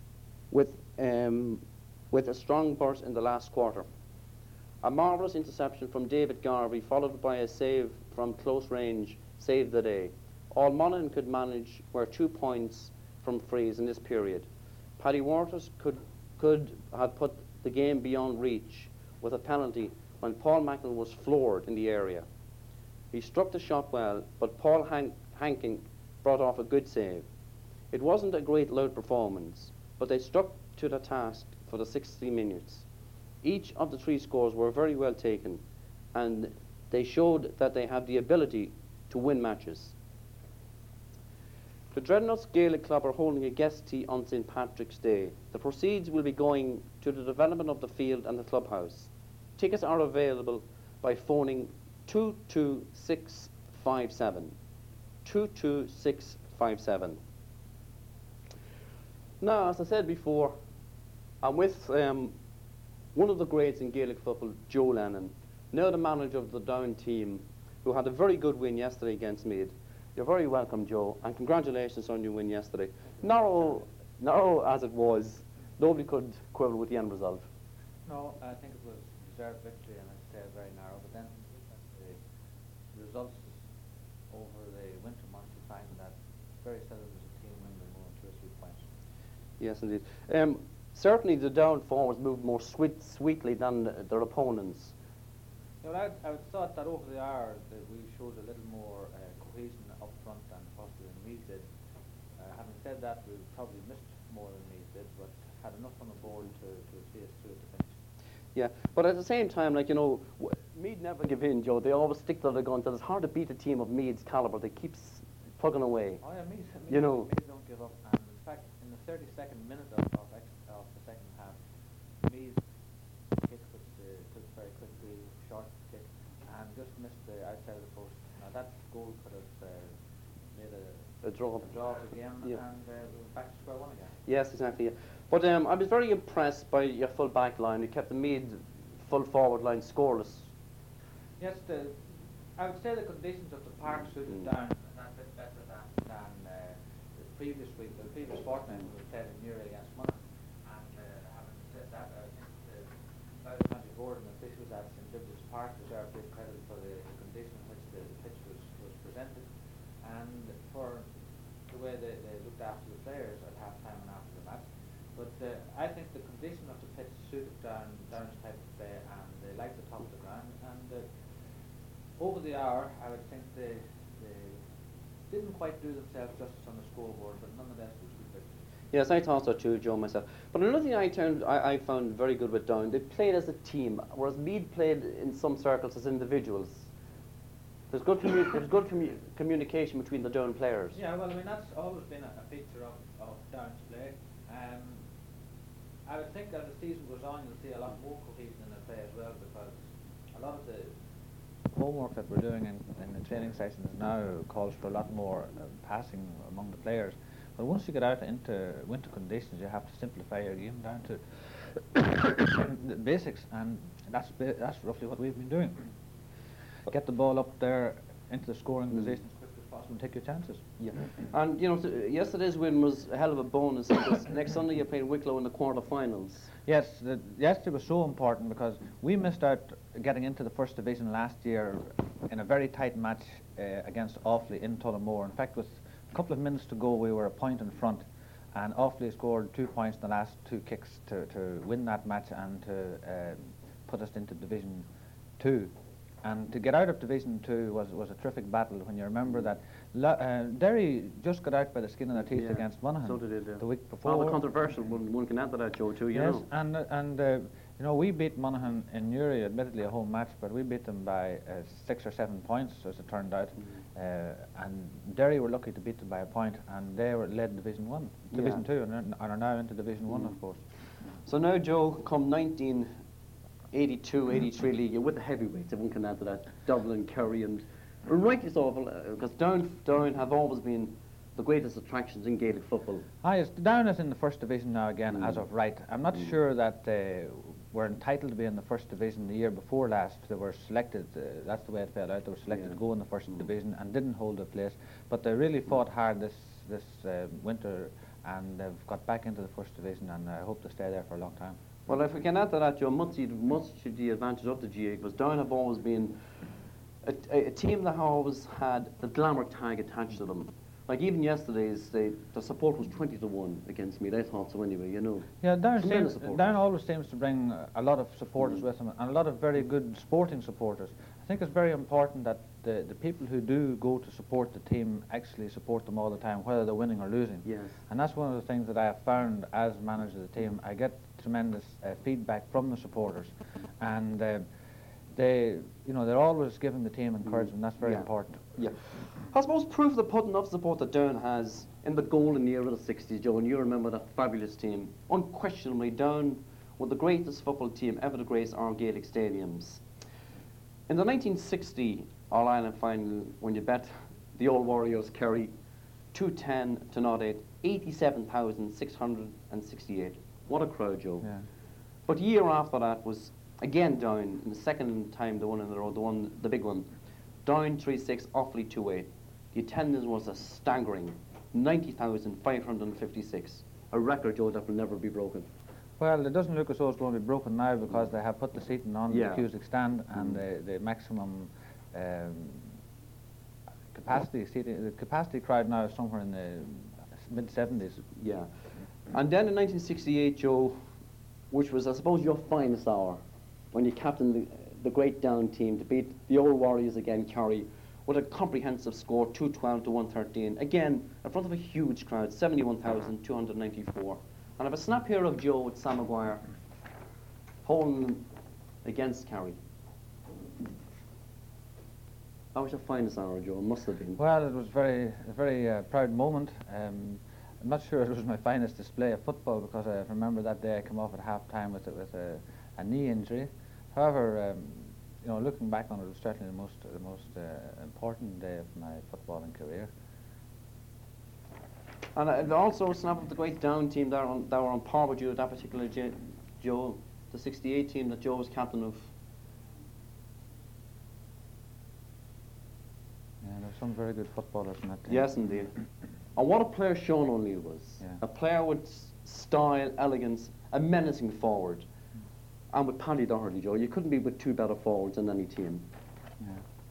Speaker 8: with, um, with a strong burst in the last quarter. A marvellous interception from David Garvey, followed by a save from close range, saved the day. All Monaghan could manage were two points from frees in this period. Paddy Waters could, could have put the game beyond reach with a penalty when Paul Macklin was floored in the area. He struck the shot well, but Paul Han Hanking brought off a good save. It wasn't a great loud performance, but they stuck to the task for the sixty minutes. Each of the three scores were very well taken, and they showed that they have the ability to win matches. The Dreadnoughts Gaelic Club are holding a guest tea on Saint Patrick's Day. The proceeds will be going to the development of the field and the clubhouse. Tickets are available by phoning two two six five seven. two two six five seven. Now, as I said before, I'm with um, one of the greats in Gaelic football, Joe Lennon, now the manager of the Down team, who had a very good win yesterday against Meath. You're very welcome, Joe, and congratulations on your win yesterday. Narrow, narrow as it was, nobody could quibble with the end result.
Speaker 9: No, I think it was deserved victory, and I'd say very narrow. But then the results over the winter months, you find that very seldom does a team win by more than two or three points.
Speaker 8: Yes, indeed. Um, certainly, the down forwards moved more sweet, sweetly than uh, their opponents.
Speaker 9: You know, I, I thought that over the hour that we showed a little more uh, cohesion up front than possibly than Meath did. Uh, having said that, we probably missed more than Meath did, but had enough on the board to, to see us through to finish.
Speaker 8: Yeah, but at the same time, like, you know, w Meath never give in, Joe. They always stick to their guns, and it's hard to beat a team of Meath's calibre that keeps plugging away.
Speaker 9: Oh yeah, Meath, Meath,
Speaker 8: you know.
Speaker 9: Meath don't give up. And in fact, in the thirty-second minute of, of, ex of the second half, Meath kick was uh, took very quickly, short kick, and just missed the outside of the post. Now that goal could have uh, made a,
Speaker 8: a draw.
Speaker 9: A draw of the game,
Speaker 8: yeah.
Speaker 9: and uh, we were back to square one again.
Speaker 8: Yes, exactly. Yeah. But um, I was very impressed by your full back line. You kept the Meath full forward line scoreless.
Speaker 9: Yes, the, I would say the conditions of the park suited mm. down a bit better than, than uh, the previous week, the previous fortnight we played in Newry against Monaghan. And uh, having said that, I think the Louth County Board and officials at Saint Vincent's Park deserve great credit for the, the condition in which the, the pitch was, was presented, and for the way they, they looked after the players at half time and after the match. But uh, I think the condition of the pitch suited down Down's type of play, and they liked the top of the ground. And uh, over the hour, I would think they, they didn't quite do themselves justice on the scoreboard, but nonetheless it was good victory.
Speaker 8: Yes, I thought so too, Joe, myself. But another thing I, turned, I, I found very good with Down, they played as a team, whereas Meath played in some circles as individuals. There's good, commu there's good commu communication between the Down players.
Speaker 9: Yeah, well, I mean, that's always been a, a feature of, of Down's play. Um, I would think as the season goes on, you'll see a lot more cohesion in the play as well, because a lot of the homework that we're doing in, in the training sessions now calls for a lot more uh, passing among the players. But once you get out into winter conditions, you have to simplify your game down to the basics, and that's ba that's roughly what we've been doing. Get the ball up there into the scoring mm. position as quick as possible and take your chances.
Speaker 8: Yeah, and you know, so yesterday's win was a hell of a bonus. Because next Sunday you're playing Wicklow in the quarter-finals.
Speaker 9: Yes, the, yesterday was so important because we missed out getting into the first division last year in a very tight match uh, against Offaly in Tullamore. In fact, with a couple of minutes to go, we were a point in front, and Offaly scored two points in the last two kicks to, to win that match and to uh, put us into Division Two. And to get out of Division Two was was a terrific battle. When you remember that La uh, Derry just got out by the skin of their teeth
Speaker 8: yeah.
Speaker 9: against Monaghan
Speaker 8: so did it, yeah.
Speaker 9: the week before.
Speaker 8: Well, the controversial one, one can add to that, Joe, too. You
Speaker 9: yes,
Speaker 8: know.
Speaker 9: and uh, and uh, you know, we beat Monaghan in Newry, admittedly a home match, but we beat them by uh, six or seven points, as it turned out. Mm-hmm. uh, and Derry were lucky to beat them by a point, and they were led Division One, yeah. Division Two, and, and are now into Division mm-hmm. One, of course.
Speaker 8: So now, Joe, come nineteen eighty-two eighty-three league, you're with the heavyweights, everyone can add to that, Dublin, Kerry, and rightly so, because uh, Down, Down have always been the greatest attractions in Gaelic football.
Speaker 9: Ah, yes, Down is in the first division now again, mm. as of right. I'm not mm. sure that uh, we're entitled to be in the first division. The year before last, they were selected, uh, that's the way it fell out, they were selected yeah. to go in the first mm. division and didn't hold a place, but they really fought hard this, this uh, winter and they've got back into the first division, and I hope to stay there for a long time.
Speaker 8: Well, if we can add to that, Joe, much, much to the advantage of the G A A, because Down have always been a, a, a team that have always had the glamour tag attached to them. Like even yesterday's, they, the support was twenty to one against me. They thought so anyway, you know.
Speaker 9: Yeah, Down,
Speaker 8: Tremendous
Speaker 9: seems,
Speaker 8: support.
Speaker 9: Down always seems to bring a lot of supporters with them, and a lot of very good sporting supporters. I think it's very important that the, the people who do go to support the team actually support them all the time, whether they're winning or losing.
Speaker 8: Yes.
Speaker 9: And that's one of the things that I have found as manager of the team. I get tremendous uh, feedback from the supporters, and uh, they, you know, they're always giving the team encouragement. That's very
Speaker 8: Yeah.
Speaker 9: important.
Speaker 8: Yeah. I suppose proof of the pudding of support that Down has in the golden era of the sixties, Joe, and you remember that fabulous team. Unquestionably, Down were the greatest football team ever to grace our Gaelic stadiums. In the nineteen sixty All-Ireland final, when you bet the old Warriors Kerry two ten to not eight, eighty-seven thousand six hundred sixty-eight. What a crowd, Joe.
Speaker 9: Yeah.
Speaker 8: But the year after that was again Down, in the second time they won in the road, the one, the big one. Down three six, Offaly two eight. The attendance was a staggering ninety thousand five hundred fifty-six. A record, Joe, that will never be broken.
Speaker 9: Well, it doesn't look as though it's going to be broken now because they have put the seating on
Speaker 8: Yeah.
Speaker 9: the Cusack stand, and the, the maximum um, capacity seating, the capacity crowd now is somewhere in the mid seventies.
Speaker 8: Yeah. And then in nineteen sixty-eight, Joe, which was, I suppose, your finest hour, when you captained the, the great Down team to beat the old Warriors again, Kerry, with a comprehensive score, two twelve to one thirteen. Again, in front of a huge crowd, seventy-one thousand two hundred ninety-four. And I have a snap here of Joe with Sam Maguire holding against Kerry. That was your finest hour, Joe, it must have been.
Speaker 9: Well, it was very, a very uh, proud moment. Um, I'm not sure it was my finest display of football because I remember that day I came off at half time with, with a, a knee injury. However, um, you know, looking back on it, it was certainly the most, the most uh, important day of my footballing career.
Speaker 8: And uh, also snap of the great Down team that were on, that were on par with you at that particular J Joe, the sixty-eight team that Joe was captain of.
Speaker 9: Yeah, there were some very good footballers in that team.
Speaker 8: Yes, indeed. And what a player Sean O'Neill was.
Speaker 9: Yeah.
Speaker 8: A player with s- style, elegance, a menacing forward. Mm. And with Paddy Doherty, Joe, you couldn't be with two better forwards in any team.
Speaker 9: Yeah.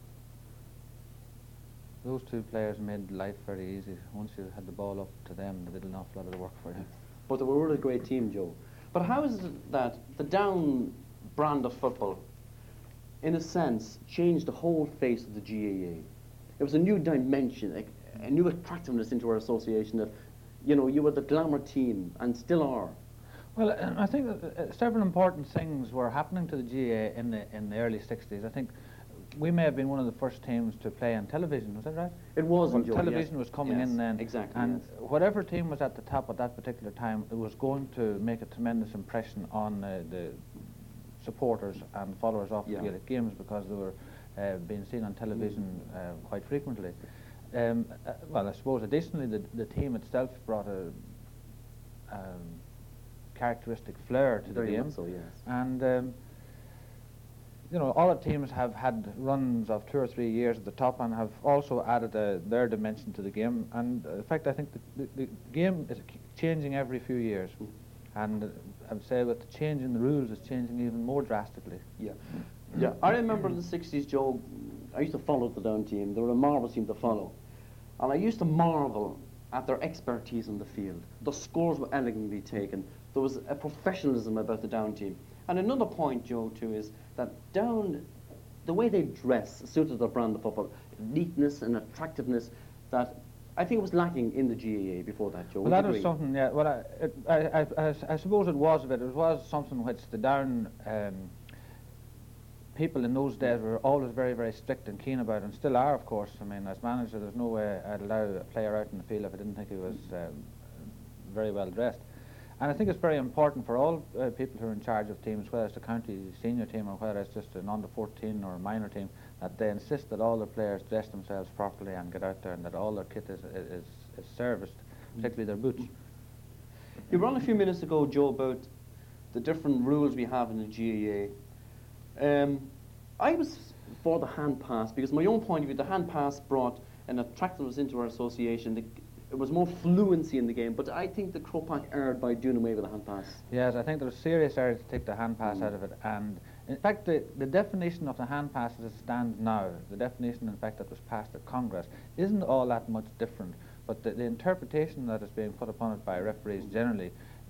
Speaker 9: Those two players made life very easy. Once you had the ball up to them, they did an awful lot of the work for you.
Speaker 8: But they were a really great team, Joe. But how is it that the Down brand of football, in a sense, changed the whole face of the G A A? It was a new dimension, a, a new attractiveness into our association that, you know, you were the glamour team and still are.
Speaker 9: Well, uh, I think that uh, several important things were happening to the G A A in the in the early sixties. I think we may have been one of the first teams to play on television. Was that right?
Speaker 8: It was.
Speaker 9: Well,
Speaker 8: Joe,
Speaker 9: television
Speaker 8: yes.
Speaker 9: was coming
Speaker 8: Yes,
Speaker 9: in then,
Speaker 8: exactly.
Speaker 9: and
Speaker 8: yes.
Speaker 9: whatever team was at the top at that particular time, it was going to make a tremendous impression on uh, the supporters and followers of
Speaker 8: Yeah.
Speaker 9: the Gaelic games because they were uh, being seen on television uh, quite frequently. Um, uh, well, I suppose additionally, the the team itself brought a um, characteristic flair to
Speaker 8: Very
Speaker 9: the game.
Speaker 8: much so, yes.
Speaker 9: And um, you know, all the teams have had runs of two or three years at the top and have also added uh, their dimension to the game. And uh, in fact, I think the, the, the game is changing every few years. Mm. And uh, I would say with the change in the rules, it's changing even more drastically.
Speaker 8: Yeah. Yeah. I remember in the sixties, Joe, I used to follow the Down team. They were a marvellous team to follow. And I used to marvel at their expertise on the field. The scores were elegantly taken. There was a professionalism about the Down team. And another point, Joe, too, is that Down, the way they dress suited their brand of football, neatness and attractiveness that I think it was lacking in the G A A before that, Joe.
Speaker 9: Well, that was something, yeah, well, I, it, I, I, I, I suppose it was a bit, it was something which the Down um, people in those days were always very, very strict and keen about, and still are, of course. I mean, as manager, there's no way I'd allow a player out in the field if I didn't think he was um, very well dressed. And I think it's very important for all uh, people who are in charge of teams, whether it's the county senior team or whether it's just an under fourteen or a minor team, that they insist that all their players dress themselves properly and get out there and that all their kit is, is, is serviced, particularly their boots.
Speaker 8: You were on a few minutes ago, Joe, about the different rules we have in the G A A. Um, I was for the hand pass because my own point of view, the hand pass brought an attractiveness into our association. The, it was more fluency in the game, but I think the Croke Park erred by doing away with the hand pass.
Speaker 9: Yes, I think there was serious error to take the hand pass
Speaker 8: Mm.
Speaker 9: out of it, and in fact the, the definition of the hand pass as it stands now, the definition in fact that was passed at Congress, isn't all that much different, but the, the interpretation that is being put upon it by referees generally,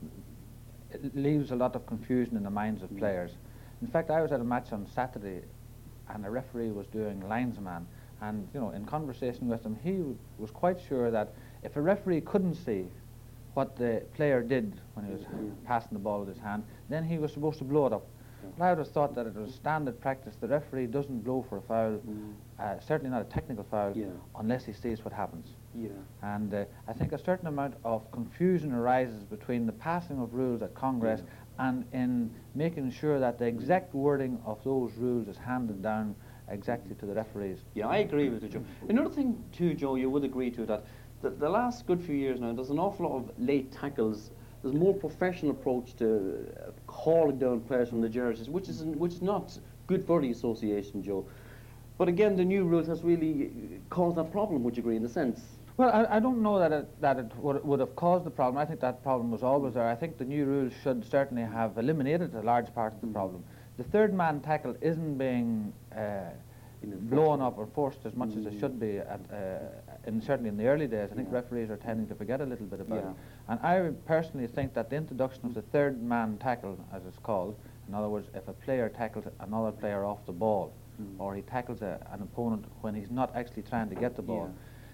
Speaker 9: it leaves a lot of confusion in the minds of
Speaker 8: Mm.
Speaker 9: players. In fact, I was at a match on Saturday and a referee was doing linesman, and you know, in conversation with him, he w was quite sure that if a referee couldn't see what the player did when he was
Speaker 8: Mm.
Speaker 9: passing the ball with his hand, then he was supposed to blow it up. But I would have thought that it was standard practice. The referee doesn't blow for a foul,
Speaker 8: Mm.
Speaker 9: uh, certainly not a technical foul,
Speaker 8: Yeah.
Speaker 9: unless he sees what happens.
Speaker 8: Yeah.
Speaker 9: And uh, I think a certain amount of confusion arises between the passing of rules at Congress
Speaker 8: Yeah.
Speaker 9: and in making sure that the exact wording of those rules is handed down exactly to the referees.
Speaker 8: Yeah, I agree with you, Joe. Another thing too, Joe, you would agree to that the, the last good few years now, there's an awful lot of late tackles. There's a more professional approach to uh, calling down players from the jerseys, which is which is not good for the association, Joe. But again, the new rules has really caused that problem. Would you agree, in a sense?
Speaker 9: Well, I, I don't know that it, that it would, would have caused the problem. I think that problem was always there. I think the new rules should certainly have eliminated a large part of the problem. The third man tackle isn't being uh, blown up or forced as much mm. as it should be, at, uh, in, certainly in the early days. I think
Speaker 8: Yeah.
Speaker 9: referees are tending to forget a little bit about
Speaker 8: Yeah.
Speaker 9: it. And I personally think that the introduction of the third man tackle, as it's called, in other words, if a player tackles another player off the ball,
Speaker 8: Mm.
Speaker 9: or he tackles a, an opponent when he's not actually trying to get the ball,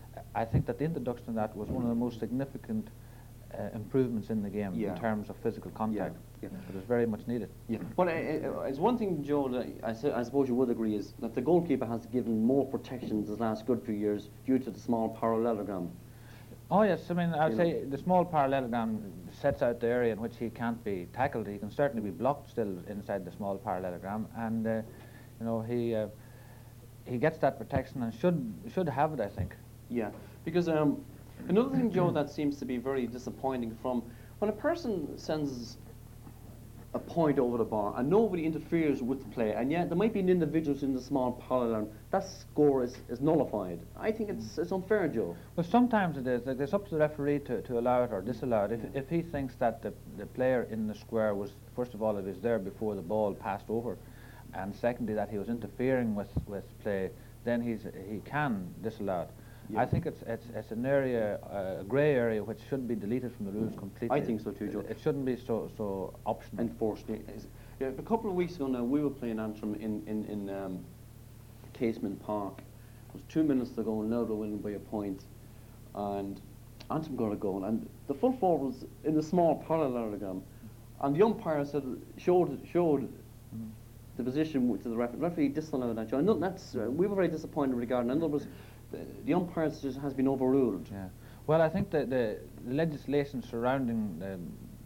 Speaker 9: I think that the introduction of that was one of the most significant uh, improvements in the game
Speaker 8: Yeah.
Speaker 9: in terms of physical contact.
Speaker 8: Yeah.
Speaker 9: It was very much needed.
Speaker 8: Yeah. Well, uh, uh, it's one thing, Joe, that I, su I suppose you would agree is that the goalkeeper has given more protection this last good few years due to the small parallelogram.
Speaker 9: Oh yes, I mean, I'd
Speaker 8: You
Speaker 9: say the small parallelogram sets out the area in which he can't be tackled. He can certainly be blocked still inside the small parallelogram, and uh, you know, he uh, he gets that protection and should should have it, I think.
Speaker 8: Yeah, because um, another thing, Joe, that seems to be very disappointing from when a person sends a point over the bar and nobody interferes with the play, and yet there might be an individual in the small parallelogram, that score is, is nullified. I think it's, it's unfair, Joe.
Speaker 9: Well, sometimes it is. Like, it's up to the referee to, to allow it or disallow it. If, if he thinks that the, the player in the square was, first of all, it was there before the ball passed over, and secondly, that he was interfering with, with play, then he's, he can disallow it.
Speaker 8: Yeah.
Speaker 9: I think it's, it's, it's an area, uh, a grey area, which should be deleted from the rules completely.
Speaker 8: I think so too, Joe.
Speaker 9: It, it shouldn't be so, so optional.
Speaker 8: Enforced. Yeah, a couple of weeks ago now, we were playing Antrim in, in, in um, Casement Park. It was two minutes to go, and now they're winning by a point. And Antrim got a goal, and the full forward was in the small parallelogram. And the umpire said, showed, showed mm. the position to the referee. The referee disallowed that. Joe. And that's, uh, we were very disappointed regarding it. In other words, the, the umpire just has been overruled.
Speaker 9: Yeah. Well, I think that the legislation surrounding um,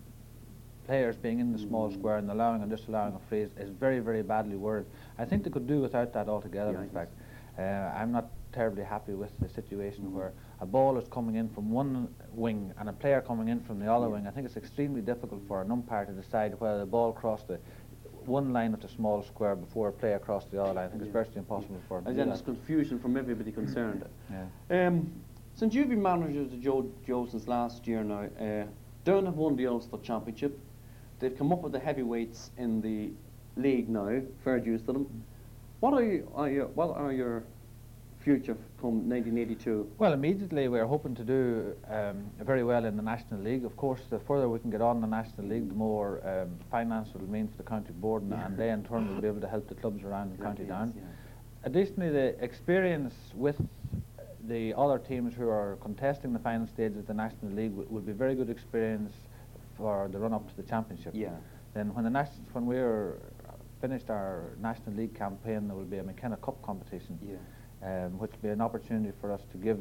Speaker 9: players being in the mm. small square and allowing and disallowing a freeze is very, very badly worded. I think they could do without that altogether, yeah, in fact. Uh, I'm not terribly happy with the situation mm. where a ball is coming in from one wing and a player coming in from the other yeah. wing. I think it's extremely difficult for an umpire to decide whether the ball crossed the one line of the small square before a player crossed the other line. I think yeah. it's virtually impossible for him to
Speaker 8: and
Speaker 9: do
Speaker 8: then
Speaker 9: that.
Speaker 8: there's confusion from everybody concerned.
Speaker 9: Yeah.
Speaker 8: Um, since you've been manager to Joe, Joe since last year now, uh, Down have won the Ulster Championship. They've come up with the heavyweights in the league now, fair dues to them. What are, you, are your, what are your future come nineteen eighty-two?
Speaker 9: Well, immediately we're hoping to do um, very well in the National League. Of course, the further we can get on the National League, the more um, finance it will mean for the county board, and, yeah. and they in turn will be able to help the clubs around the county down. Yeah. Additionally, the experience with the other teams who are contesting the final stage of the National League will be very good experience for the run-up to the championship.
Speaker 8: Yeah.
Speaker 9: Then when the nas when we're finished our National League campaign, there will be a McKenna Cup competition.
Speaker 8: Yeah.
Speaker 9: Um, which will be an opportunity for us to give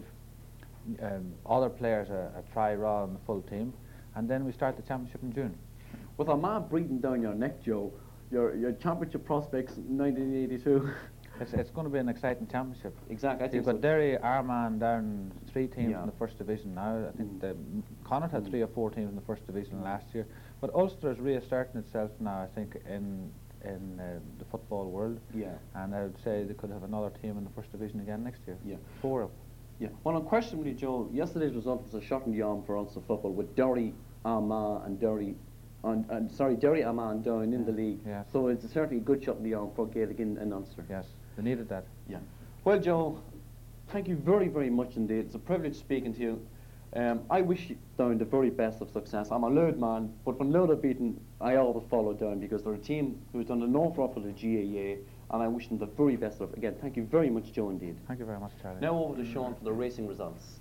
Speaker 9: um, other players a, a try rather than the full team, and then we start the championship in June.
Speaker 8: With a man breathing down your neck, Joe, your your championship prospects nineteen eighty-two.
Speaker 9: It's, it's going to be an exciting championship.
Speaker 8: Exactly. I think
Speaker 9: You've got
Speaker 8: so.
Speaker 9: Derry, Armagh down three teams
Speaker 8: yeah.
Speaker 9: in the first division now. I think
Speaker 8: mm.
Speaker 9: the Connacht had mm. three or four teams in the first division mm. last year, but Ulster is reasserting itself now, I think, in in uh, the football world.
Speaker 8: Yeah.
Speaker 9: And I would say they could have another team in the first division again next year.
Speaker 8: Yeah.
Speaker 9: Four.
Speaker 8: Yeah, well, unquestionably, Joe, yesterday's result was a shot in the arm for Ulster football with Derry, Armagh and Derry, and, and sorry, Derry, Armagh and Down in the league.
Speaker 9: Yes.
Speaker 8: So it's certainly a good shot in the arm for Gaelic in, in Ulster.
Speaker 9: Yes, they needed that.
Speaker 8: Yeah. Well, Joe, thank you very, very much indeed. It's a privilege speaking to you. Um, I wish you Down the very best of success. I'm a Louth man, but when Louth are beaten, I always follow Down because they're a team who's done an awful lot for the G A A, and I wish them the very best of it. Again, thank you very much, Joe, indeed.
Speaker 9: Thank you very much, Charlie.
Speaker 8: Now over to Sean for the racing results.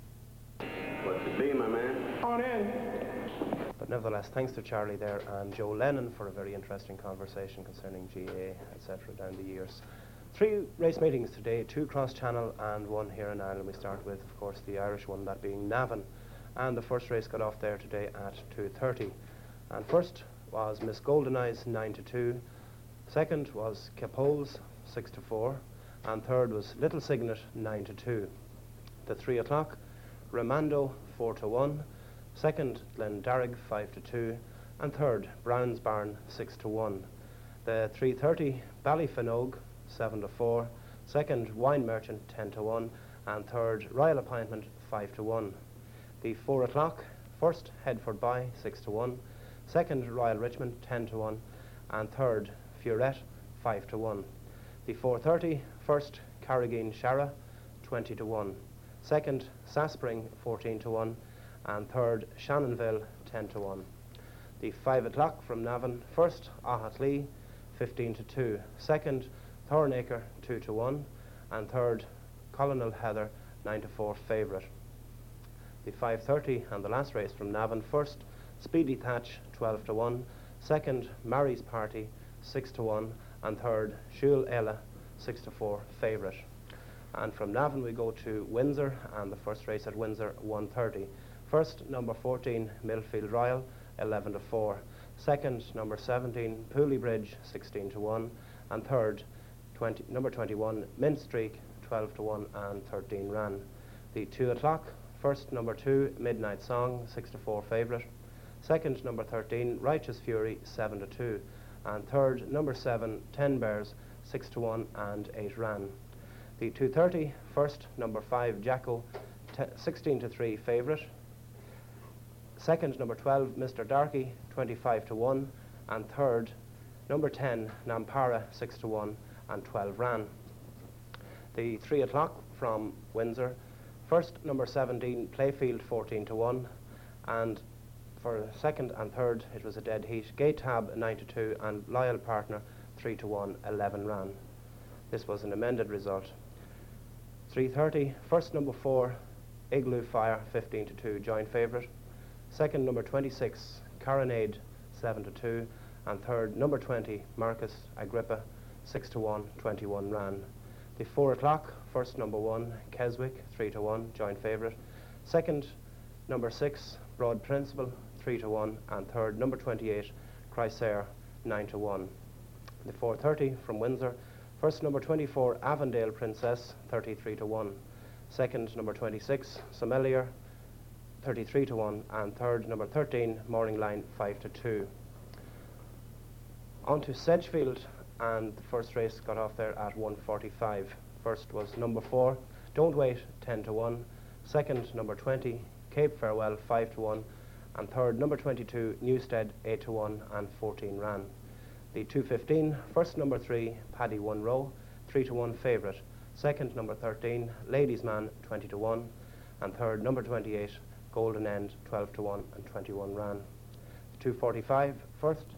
Speaker 10: What's it be, my man? On in.
Speaker 7: But nevertheless, thanks to Charlie there and Joe Lennon for a very interesting conversation concerning G A A, et cetera down the years. Three race meetings today, two cross-channel and one here in Ireland. We start with, of course, the Irish one, that being Navan. And the first race got off there today at two thirty. And first was Miss Golden Eyes, nine to two. Second was Capoles, six to four. And third was Little Signet, nine to two. The three o'clock, Remando, four to one. Second, Glendarrig, five to two. And third, Brown's Barn, six to one. The three thirty, Ballyfinogue, seven to four. Second, Wine Merchant, ten to one. And third, Royal Appointment, five to one. The four o'clock, first, Headford By, six to one. Second, Royal Richmond, ten to one. And third, Furette, five to one. The four thirty, first, Carrageen Shara, twenty to one. Second, Saspring, fourteen to one. And third, Shannonville, ten to one. The five o'clock from Navan, first, Ahatlee, fifteen to two. Second, Thornacre, two to one. And third, Colonel Heather, nine to four favourite. The five thirty and the last race from Navan, first, Speedy Thatch, twelve to one. Second, Mary's Party, six to one. And third, Shule Ella, six to four favourite. And from Navan we go to Windsor, and the first race at Windsor, one thirty. First, number fourteen, Millfield Royal, eleven to four. Second, number seventeen, Pooley Bridge, sixteen to one. And third, twenty, number twenty-one, Mint Streak, twelve to one, and thirteen ran. The two o'clock, first, number two, Midnight Song, six to four favourite. Second, number thirteen, Righteous Fury, seven to two. And third, number seven, Ten Bears, six to one, and eight ran. The two thirty, first, number five, Jacko, sixteen to three favourite. Second, number twelve, Mister Darky, twenty-five to one. And third, number ten, Nampara, six to one, and twelve ran. The three o'clock from Windsor, first, number seventeen, Playfield, fourteen to one. And for second and third, it was a dead heat. Gate Tab, nine to two, and Loyal Partner, three to one, eleven ran. This was an amended result. three thirty, first, number four, Igloo Fire, fifteen to two, joint favourite. Second, number twenty-six, Caronade, seven to two. And third, number twenty, Marcus Agrippa, six to one, twenty-one ran. The four o'clock, first, number one, Keswick, three to one, joint favourite. Second, number six, Broad Principle, three to one. And third, number twenty-eight, Chrysair, nine to one. The four thirty from Windsor, first, number twenty-four, Avondale Princess, thirty-three to one. Second, number twenty-six, Sommelier, thirty-three to one. And third, number thirteen, Morning Line, five to two. On to Sedgefield, and the first race got off there at one forty-five. First was number four, Don't Wait, ten to one. Second, number twenty, Cape Farewell, five to one. And third, number twenty-two, Newstead, eight to one, and fourteen ran. The two fifteen, first, number three, Paddy One Row, three to one favourite. Second, number thirteen, Ladies Man, twenty to one. And third, number twenty-eight, Golden End, twelve to one, and twenty-one ran. The two forty-five, first,